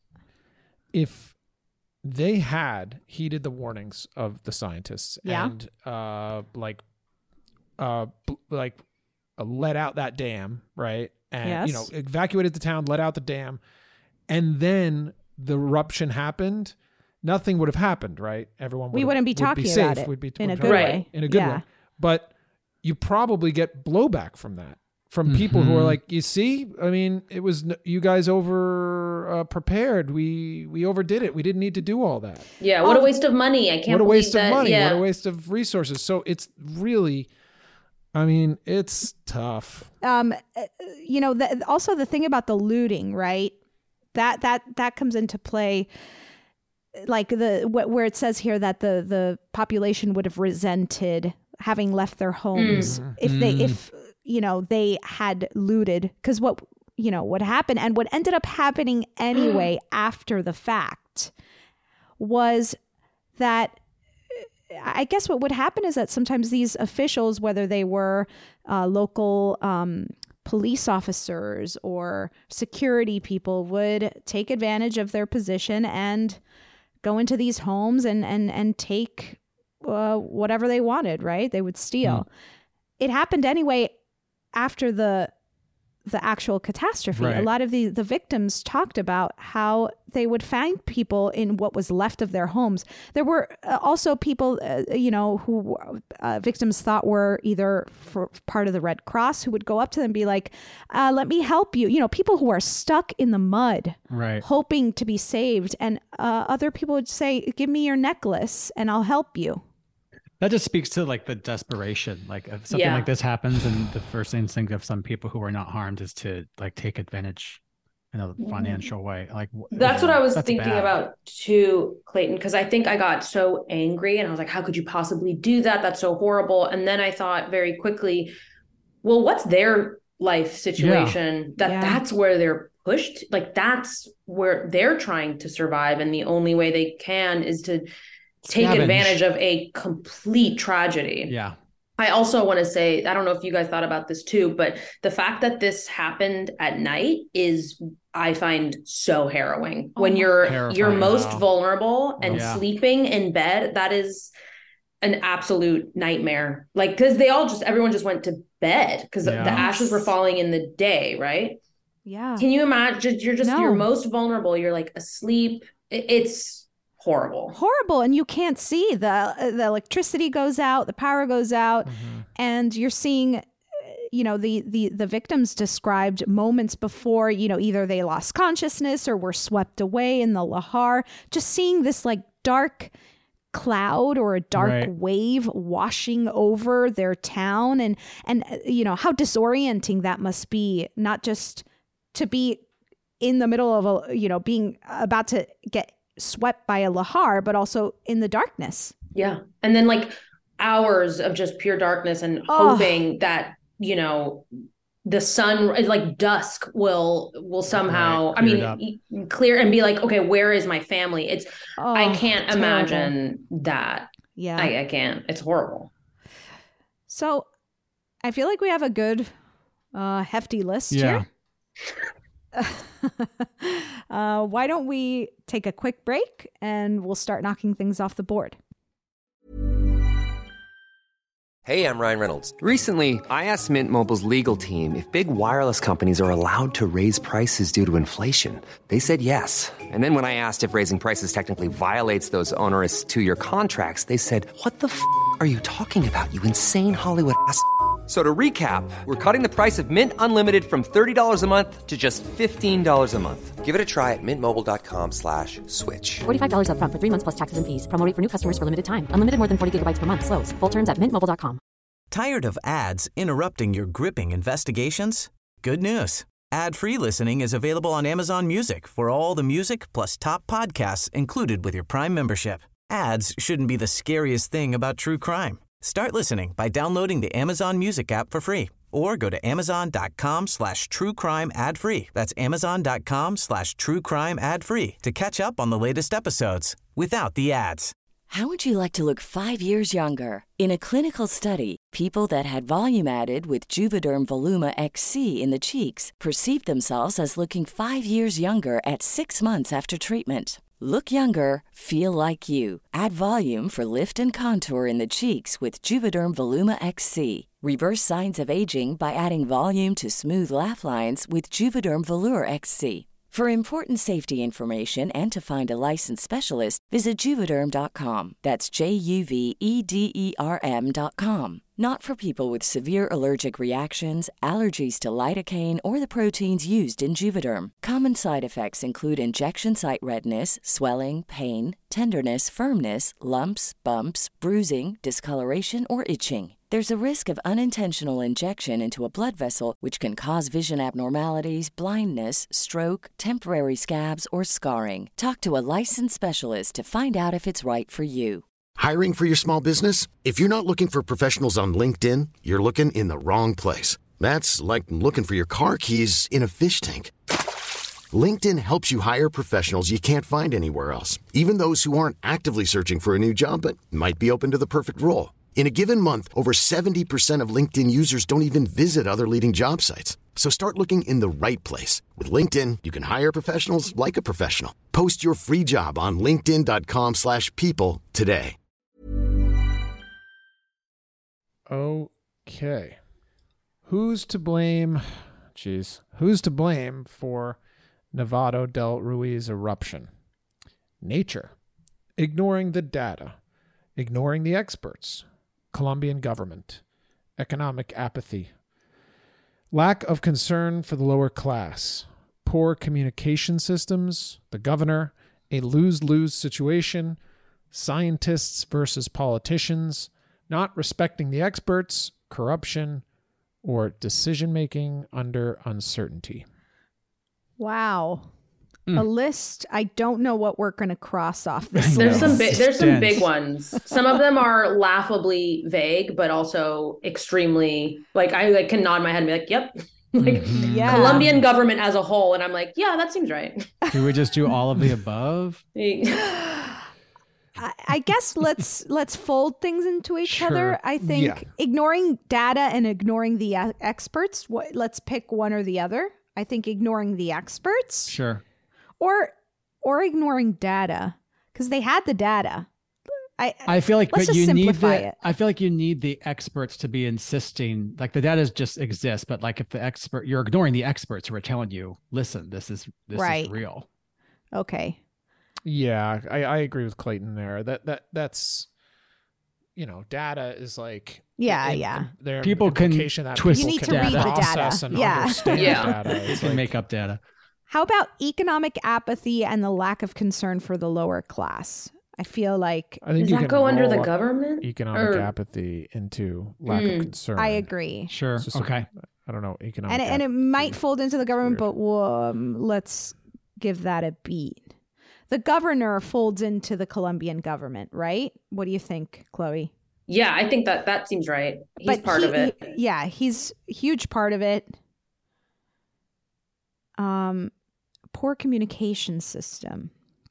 If they had heeded the warnings of the scientists yeah. and uh, like, uh, b- like, uh, let out that dam, right? And yes. you know, evacuated the town, let out the dam, and then the eruption happened, nothing would have happened, right? Everyone would we wouldn't be would talking be safe, about it would be, in would a good right. way. in a good yeah. way. But you probably get blowback from that. From people mm-hmm. who are like, you see, I mean, it was you guys over uh, prepared. We we overdid it. We didn't need to do all that. Yeah, what oh, a waste of money. I can't. What a waste that, of money. Yeah. What a waste of resources. So it's really, I mean, it's tough. Um, you know, the, also the thing about the looting, right? That that that comes into play. Like the where it says here that the the population would have resented having left their homes mm. if they Mm. if. you know, they had looted, because what, you know, what happened and what ended up happening anyway after the fact was that I guess what would happen is that sometimes these officials, whether they were uh, local um, police officers or security people, would take advantage of their position and go into these homes and, and, and take uh, whatever they wanted, right? They would steal. Mm. It happened anyway after the the actual catastrophe. Right. A lot of the, the victims talked about how they would find people in what was left of their homes. There were uh, also people, uh, you know, who uh, victims thought were either for part of the Red Cross, who would go up to them and be like, uh, let me help you. You know, people who are stuck in the mud, right, hoping to be saved. And uh, other people would say, give me your necklace and I'll help you. That just speaks to like the desperation. Like if something yeah. like this happens, and the first instinct of some people who are not harmed is to like take advantage in a financial way. Like that's what I was thinking bad. about too, Clayton, because I think I got so angry and I was like, how could you possibly do that? That's so horrible. And then I thought very quickly, well, what's their life situation yeah. that yeah. that's where they're pushed? Like that's where they're trying to survive. And the only way they can is to take Scavenge. advantage of a complete tragedy. Yeah. I also want to say, I don't know if you guys thought about this too, but the fact that this happened at night is, I find so harrowing. Oh, when you're terrifying. you're most wow. vulnerable and yeah. sleeping in bed, that is an absolute nightmare. Like, because they all just, everyone just went to bed because yeah. the ashes were falling in the day, right? Yeah. Can you imagine? You're just, no. you're most vulnerable. You're like asleep. It's horrible. Horrible. And you can't see the the electricity goes out, the power goes out, mm-hmm. and you're seeing, you know, the the the victims described moments before, you know, either they lost consciousness or were swept away in the lahar, just seeing this like dark cloud or a dark right. wave washing over their town, and and you know how disorienting that must be, not just to be in the middle of a, you know, being about to get swept by a lahar, but also in the darkness. Yeah. And then like hours of just pure darkness and oh. hoping that, you know, the sun, like dusk will, will somehow, right. I mean, clear and be like, okay, where is my family? It's, oh, I can't terrible. imagine that. Yeah. I, I can't, it's horrible. So I feel like we have a good, uh, hefty list yeah. here. uh, why don't we take a quick break and we'll start knocking things off the board. Hey, I'm Ryan Reynolds. Recently, I asked Mint Mobile's legal team if big wireless companies are allowed to raise prices due to inflation. They said yes. And then when I asked if raising prices technically violates those onerous two-year contracts, they said, what the f*** are you talking about, you insane Hollywood ass f- So to recap, we're cutting the price of Mint Unlimited from thirty dollars a month to just fifteen dollars a month. Give it a try at mintmobile.com slash switch. forty-five dollars up front for three months plus taxes and fees. Promo rate for new customers for limited time. Unlimited more than forty gigabytes per month. Slows full terms at mint mobile dot com. Tired of ads interrupting your gripping investigations? Good news. Ad-free listening is available on Amazon Music for all the music plus top podcasts included with your Prime membership. Ads shouldn't be the scariest thing about true crime. Start listening by downloading the Amazon Music app for free or go to amazon.com slash true crime ad free. That's amazon.com slash true crime ad free to catch up on the latest episodes without the ads. How would you like to look five years younger? In a clinical study, people that had volume added with Juvederm Voluma X C in the cheeks perceived themselves as looking five years younger at six months after treatment. Look younger, feel like you. Add volume for lift and contour in the cheeks with Juvederm Voluma X C. Reverse signs of aging by adding volume to smooth laugh lines with Juvederm Volure X C. For important safety information and to find a licensed specialist, visit Juvederm dot com. That's J U V E D E R M dot com. Not for people with severe allergic reactions, allergies to lidocaine, or the proteins used in Juvederm. Common side effects include injection site redness, swelling, pain, tenderness, firmness, lumps, bumps, bruising, discoloration, or itching. There's a risk of unintentional injection into a blood vessel, which can cause vision abnormalities, blindness, stroke, temporary scabs, or scarring. Talk to a licensed specialist to find out if it's right for you. Hiring for your small business? If you're not looking for professionals on LinkedIn, you're looking in the wrong place. That's like looking for your car keys in a fish tank. LinkedIn helps you hire professionals you can't find anywhere else, even those who aren't actively searching for a new job but might be open to the perfect role. In a given month, over seventy percent of LinkedIn users don't even visit other leading job sites. So start looking in the right place. With LinkedIn, you can hire professionals like a professional. Post your free job on linkedin.com slash people today. Okay. Who's to blame? Jeez. Who's to blame for Nevado del Ruiz eruption? Nature. Ignoring the data. Ignoring the experts. Colombian government, economic apathy, lack of concern for the lower class, poor communication systems, the governor, a lose-lose situation, scientists versus politicians, not respecting the experts, corruption, or decision-making under uncertainty. Wow. Mm. A list. I don't know what we're going to cross off this There's list. some big, there's some big ones. Some of them are laughably vague, but also extremely like I like can nod my head and be like, "Yep." Like mm-hmm. yeah. Colombian government as a whole, and I'm like, "Yeah, that seems right." Do we just do all of the above? I, I guess let's let's fold things into each sure. other. I think yeah. ignoring data and ignoring the uh, experts. What? Let's pick one or the other. I think ignoring the experts. Sure. Or or ignoring data because they had the data. I I feel like but you need the, it. I feel like you need the experts to be insisting like the data just exists, but like if the expert you're ignoring the experts who are telling you, listen, this is this right. is real. Okay. Yeah, I, I agree with Clayton there. That that that's you know, data is like yeah, in, yeah. There people can twist you need to read the data. And yeah, understand yeah. data. You can like, make up data. How about economic apathy and the lack of concern for the lower class? I feel like I think does you that can go under the government? Economic or... apathy into lack mm. of concern. I agree. Sure. A, okay. I don't know economic and apathy. and it might fold into the government, but um, let's give that a beat. The governor folds into the Colombian government, right? What do you think, Chloe? Yeah, I think that that seems right. He's but part he, of it. He, yeah, he's a huge part of it. Um, poor communication system.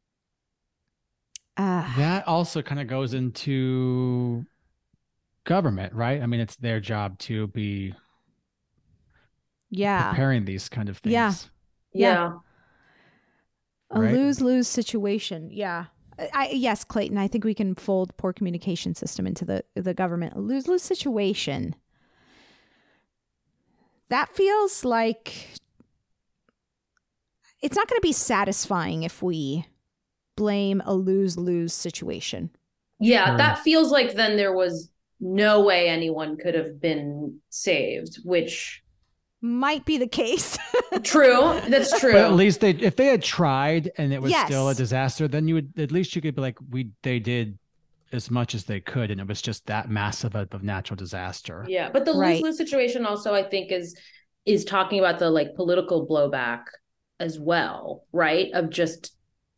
Uh, that also kind of goes into government, right? I mean, it's their job to be yeah. preparing these kind of things. Yeah. Yeah. A right? lose-lose situation. Yeah. I, yes, Clayton, I think we can fold poor communication system into the, the government. A lose-lose situation. That feels like it's not going to be satisfying if we blame a lose-lose situation. Yeah, sure. that feels like then there was no way anyone could have been saved, which might be the case. True. That's true. But at least they, if they had tried and it was yes. still a disaster, then you would, at least you could be like, we, they did as much as they could. And it was just that massive of a natural disaster. Yeah. But the right. lose-lose situation also, I think is, is talking about the like political blowback as well, right? Of just,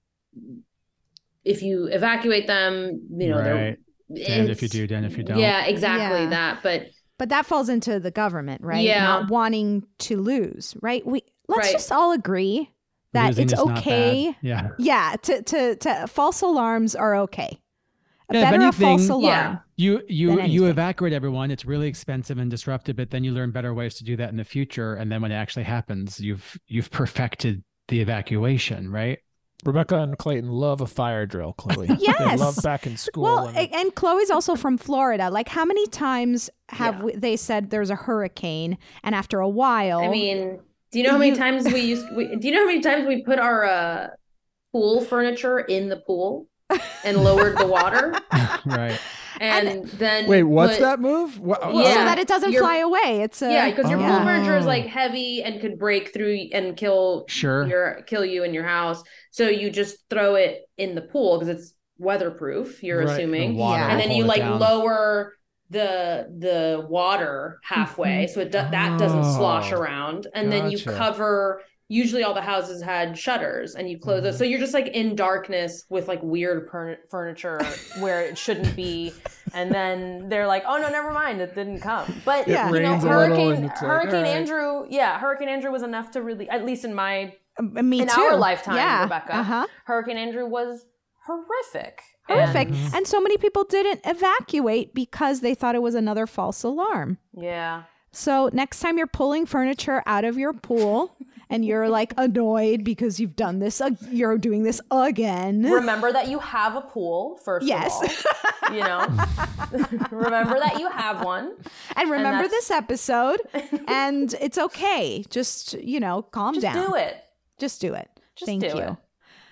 if you evacuate them, you know, right. And if you do, then if you don't. Yeah, exactly yeah. that. But But that falls into the government, right? Yeah. Not wanting to lose, right? We let's right. just all agree that Losing it's is okay. Yeah. Yeah. To, to to false alarms are okay. A yeah, better anything, a false alarm. Yeah. You you you evacuate everyone. It's really expensive and disruptive, but then you learn better ways to do that in the future. And then when it actually happens, you've you've perfected the evacuation, right? Rebecca and Clayton love a fire drill, clearly. Yes. They love back in school. Well, and, and Chloe's also from Florida. Like, how many times have yeah. we, they said there's a hurricane, and after a while... I mean, do you know how many you, times we used... We, do you know how many times we put our uh, pool furniture in the pool and lowered the water? Right. And, and then wait, what's put, that move? What, yeah, so that it doesn't fly away. It's a, yeah, because your yeah. pool furniture is like heavy and could break through and kill sure your kill you in your house. So you just throw it in the pool because it's weatherproof. You're right. assuming, yeah. and then you like down. lower the the water halfway mm-hmm. so it do, that doesn't oh, slosh around, and gotcha. Then you cover. Usually all the houses had shutters and you close mm-hmm. it. So you're just like in darkness with like weird per- furniture where it shouldn't be. And then they're like, oh no, never mind. It didn't come. But it yeah, you know, Hurricane, Hurricane like, Andrew. Right. Yeah. Hurricane Andrew was enough to really, at least in my, uh, me in too. our lifetime, yeah. Rebecca, uh-huh. Hurricane Andrew was horrific. Horrific. And, mm-hmm. and so many people didn't evacuate because they thought it was another false alarm. Yeah. So next time you're pulling furniture out of your pool and you're like annoyed because you've done this, uh, you're doing this again. Remember that you have a pool, first yes. of all. You know, remember that you have one. And remember and this episode. And it's okay. Just, you know, calm Just down. Just do it. Just do it. Just Thank do you. It.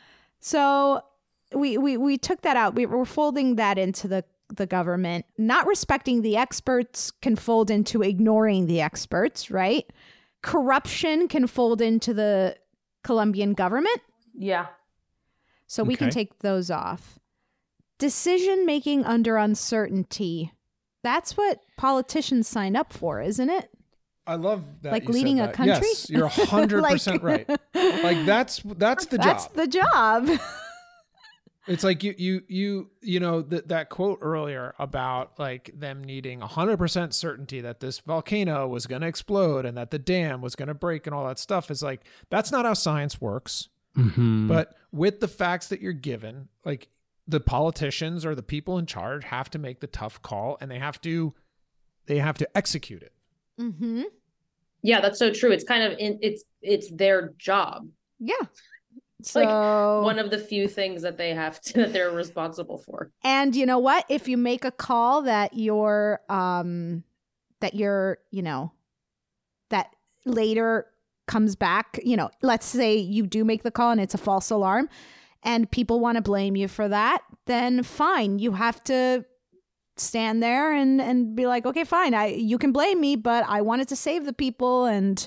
So we, we, we took that out. We were folding that into the the government. Not respecting the experts can fold into ignoring the experts, right? Corruption can fold into the Colombian government. Yeah. So we okay. can take those off. Decision making under uncertainty. That's what politicians sign up for, isn't it? I love that. Like you leading said a that. country? Yes, you're one hundred percent Like- right. Like that's that's the That's job. the job. It's like you you you you know that that quote earlier about like them needing one hundred percent certainty that this volcano was going to explode and that the dam was going to break and all that stuff is like that's not how science works. Mm-hmm. But with the facts that you're given, like the politicians or the people in charge have to make the tough call and they have to they have to execute it. Mm-hmm. Yeah, that's so true. It's kind of in, it's it's their job. Yeah. It's So- like one of the few things that they have to that they're responsible for. And you know what? If you make a call that you're, um, that you're, you know, that later comes back, you know, let's say you do make the call and it's a false alarm and people want to blame you for that, then fine. You have to stand there and, and be like, okay, fine. I, you can blame me, but I wanted to save the people and,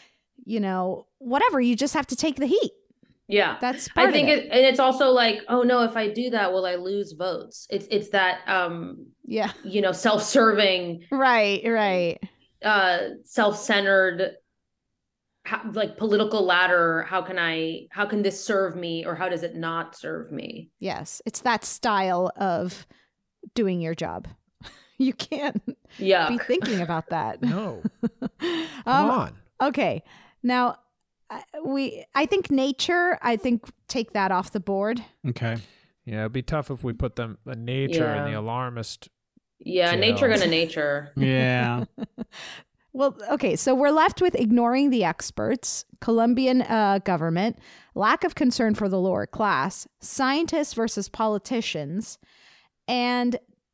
you know, whatever. You just have to take the heat. Yeah, that's part I think of it. it, and it's also like, oh no, if I do that, will I lose votes? It's it's that um, yeah, you know, self-serving, right, right, uh, self-centered, how, like political ladder. How can I? How can this serve me, or how does it not serve me? Yes, it's that style of doing your job. You can't Yuck. be thinking about that. No, um, come on. Okay, now. I- We, I think nature, I think take that off the board. Okay. Yeah, it'd be tough if we put them uh, nature Yeah. and the alarmist. Yeah, jail. nature gonna nature. Yeah. Well, okay, so we're left with ignoring the experts, Colombian uh, government, lack of concern for the lower class, scientists versus politicians, and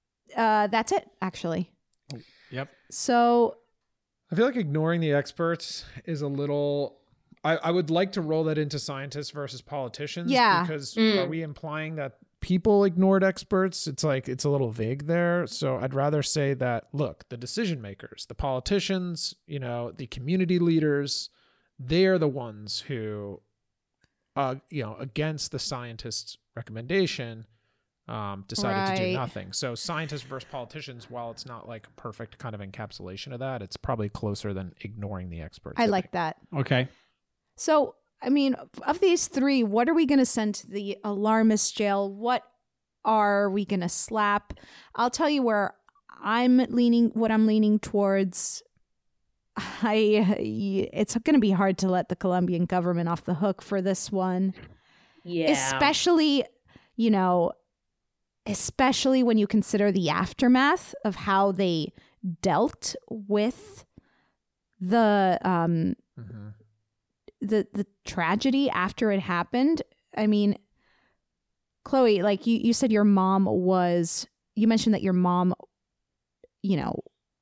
uh, that's it, actually. Yep. So I feel like ignoring the experts is a little. I, I would like to roll that into scientists versus politicians. Yeah. Because Mm. are we implying that people ignored experts? It's like it's a little vague there. So I'd rather say that, look, the decision makers, the politicians, you know, the community leaders, they're the ones who, uh, you know, against the scientists' recommendation, um, decided to do Right. nothing. So scientists versus politicians, while it's not like a perfect kind of encapsulation of that, it's probably closer than ignoring the experts. I like that. Okay. So, I mean, of these three, what are we going to send to the alarmist jail? What are we going to slap? I'll tell you where I'm leaning, what I'm leaning towards. I, it's going to be hard to let the Colombian government off the hook for this one. Yeah, Especially, you know, especially when you consider the aftermath of how they dealt with the, um, Mm-hmm. the the tragedy after it happened. I mean, Chloe, like you, you said your mom was, you mentioned that your mom, you know,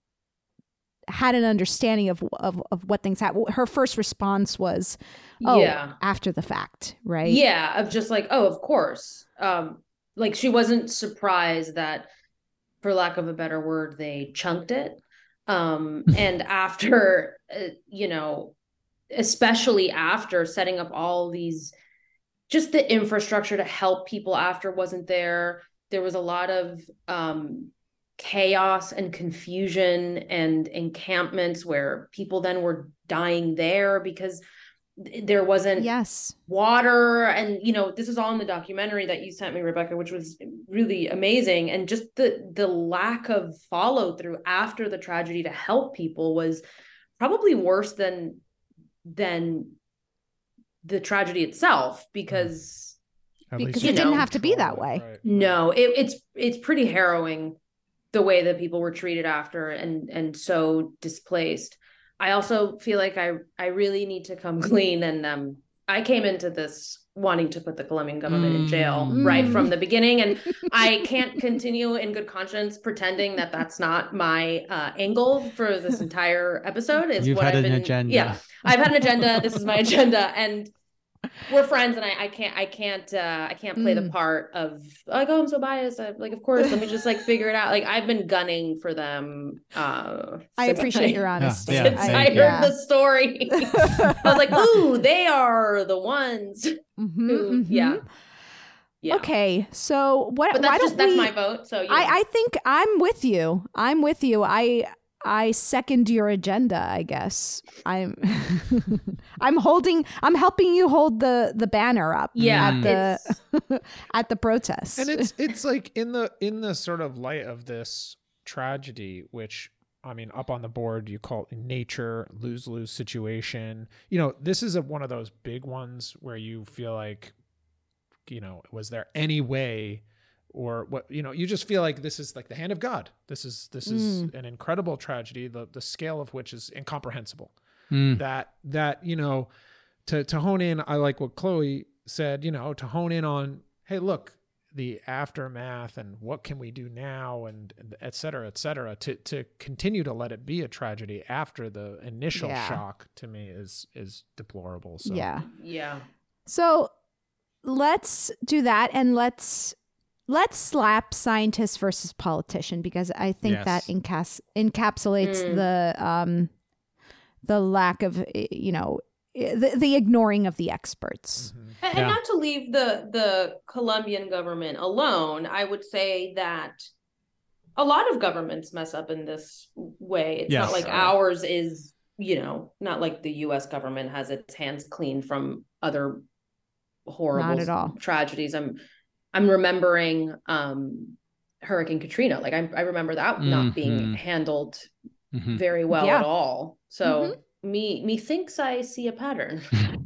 had an understanding of of, of what things happened. Her first response was, oh, Yeah. after the fact, right? Yeah, of just like, oh, of course. Um, like she wasn't surprised that, for lack of a better word, they chunked it. Um, and after, uh, you know, especially after setting up all these, just the infrastructure to help people after wasn't there. There was a lot of um, chaos and confusion and encampments where people then were dying there because there wasn't yes water. And, you know, this is all in the documentary that you sent me, Rebecca, which was really amazing. And just the, the lack of follow through after the tragedy to help people was probably worse than than the tragedy itself, because At because least it you didn't know, have to be that control it, way. right. no, it, it's it's pretty harrowing the way that people were treated after and and so displaced. I also feel like I I really need to come clean, and um I came into this wanting to put the Colombian government in jail Mm. right from the beginning, and I can't continue in good conscience pretending that that's not my uh, angle for this entire episode. Is You've what had I've an been, agenda. Yeah, I've had an agenda. This is my agenda, and we're friends, and I, I can't, I can't, uh, I can't play Mm. the part of like, oh, I'm so biased. I, like, of course, let me just like figure it out. Like, I've been gunning for them. Uh, I since appreciate I- your honesty. Yeah, Since thank I you. heard the story, I was like, ooh, they are the ones. Mhm, Who, mhm. yeah. Yeah. Okay, so what? But why that's just don't that's we, my vote. So you know. I, I think I'm with you. I'm with you. I I second your agenda, I guess. I'm I'm holding I'm helping you hold the the banner up yeah, at the at the protest. And it's it's like in the in the sort of light of this tragedy, which I mean, up on the board you call it nature, lose-lose situation. You know, this is a, one of those big ones where you feel like, you know, was there any way, or what, you know, you just feel like this is like the hand of God. This is, this is mm. an incredible tragedy, the the scale of which is incomprehensible. Mm. That, that, you know, to, to hone in, I like what Chloe said, you know, to hone in on, hey, look, the aftermath and what can we do now, and et cetera, et cetera, to, to continue to let it be a tragedy after the initial yeah. shock, to me is, is deplorable. So, yeah. Yeah. So let's do that. And let's, let's slap scientist versus politician, because I think yes. that encas- encapsulates mm. the, um, the lack of, you know, the, the ignoring of the experts. Mm-hmm. And yeah. not to leave the, the Colombian government alone, I would say that a lot of governments mess up in this way. It's yes. not like ours is, you know, not like the U S government has its hands clean from other horrible not at all. tragedies. I'm I'm remembering um, Hurricane Katrina. Like I, I remember that mm-hmm. not being handled mm-hmm. very well yeah. at all. So mm-hmm. me methinks I see a pattern.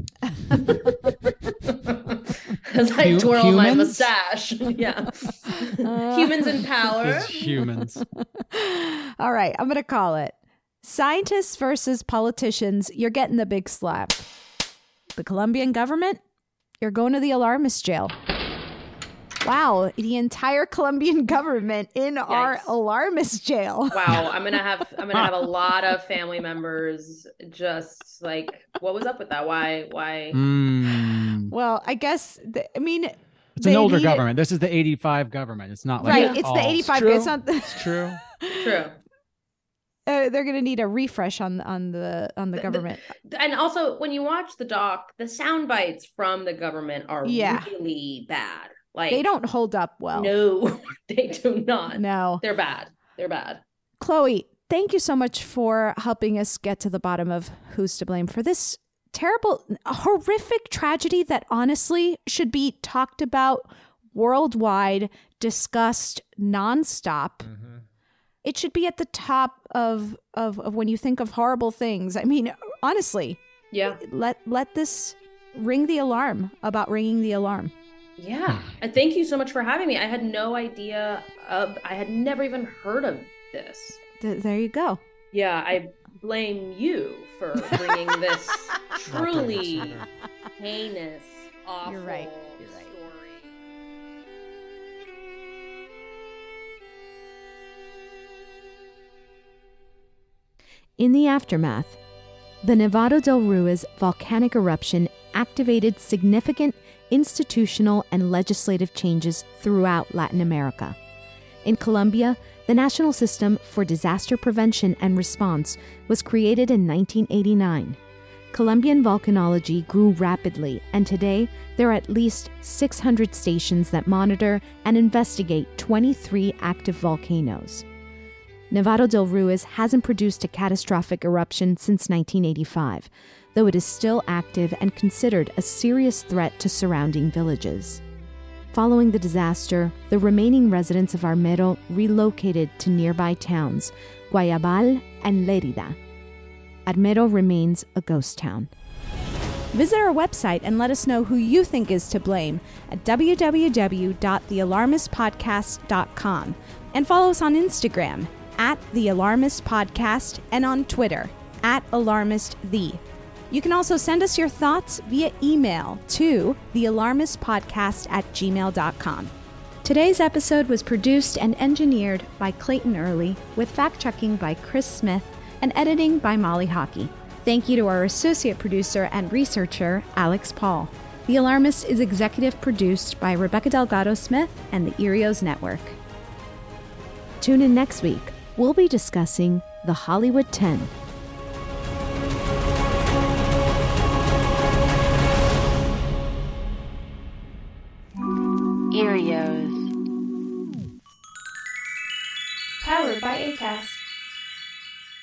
As I H- twirl humans? my mustache. Yeah. Uh, humans in power. Just humans. All right. I'm going to call it. Scientists versus politicians. You're getting the big slap. The Colombian government, you're going to the alarmist jail. Wow, the entire Colombian government in Yikes. our alarmist jail. Wow, I'm gonna have I'm gonna have a lot of family members just like, what was up with that? Why why? Mm. Well, I guess th- I mean it's an older government. It. This is the eighty-five government. It's not like right. It's all... the eighty-five. It's, it's not. The... It's true. True. Uh, they're gonna need a refresh on on the on the, the government. The, and also, when you watch the doc, the sound bites from the government are yeah. really bad. Like, they don't hold up well. No, they do not. No. They're bad. They're bad. Chloe, thank you so much for helping us get to the bottom of who's to blame for this terrible, horrific tragedy that honestly should be talked about worldwide, discussed nonstop. Mm-hmm. It should be at the top of, of, of when you think of horrible things. I mean, honestly. Yeah. Let, let this ring the alarm about ringing the alarm. Yeah. And thank you so much for having me. I had no idea of, I had never even heard of this. Th- there you go. Yeah. I blame you for bringing this truly heinous, awful You're right. You're right. story. In the aftermath, the Nevado del Ruiz volcanic eruption activated significant institutional and legislative changes throughout Latin America. In Colombia, the National System for Disaster Prevention and Response was created in nineteen eighty-nine. Colombian volcanology grew rapidly, and today there are at least six hundred stations that monitor and investigate twenty-three active volcanoes. Nevado del Ruiz hasn't produced a catastrophic eruption since nineteen eighty-five, though it is still active and considered a serious threat to surrounding villages. Following the disaster, the remaining residents of Armero relocated to nearby towns, Guayabal and Lérida. Armero remains a ghost town. Visit our website and let us know who you think is to blame at w w w dot the alarmist podcast dot com, and follow us on Instagram at The Alarmist Podcast and on Twitter at AlarmistThe. You can also send us your thoughts via email to thealarmistpodcast at gmail dot com. Today's episode was produced and engineered by Clayton Early, with fact-checking by Chris Smith and editing by Molly Hockey. Thank you to our associate producer and researcher, Alex Paul. The Alarmist is executive produced by Rebecca Delgado Smith and the Erios Network. Tune in next week. We'll be discussing the Hollywood ten. Erios. Powered by Acast.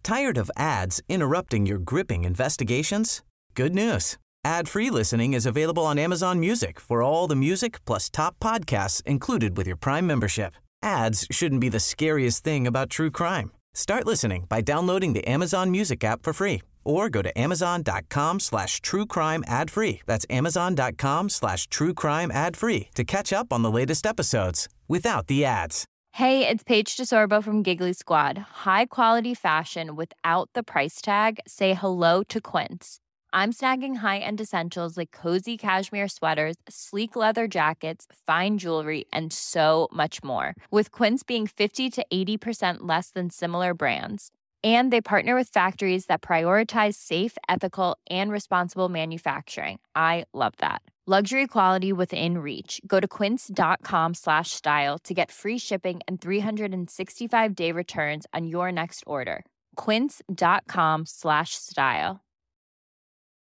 Tired of ads interrupting your gripping investigations? Good news. Ad-free listening is available on Amazon Music for all the music plus top podcasts included with your Prime membership. Ads shouldn't be the scariest thing about true crime. Start listening by downloading the Amazon Music app for free or go to amazon.com slash true crime ad free. That's amazon.com slash true crime ad free to catch up on the latest episodes without the ads. Hey, it's Paige DeSorbo from Giggly Squad. High quality fashion without the price tag. Say hello to Quince. I'm snagging high-end essentials like cozy cashmere sweaters, sleek leather jackets, fine jewelry, and so much more. With Quince being fifty to eighty percent less than similar brands. And they partner with factories that prioritize safe, ethical, and responsible manufacturing. I love that. Luxury quality within reach. Go to quince.com slash style to get free shipping and three sixty-five day returns on your next order. Quince.com slash style.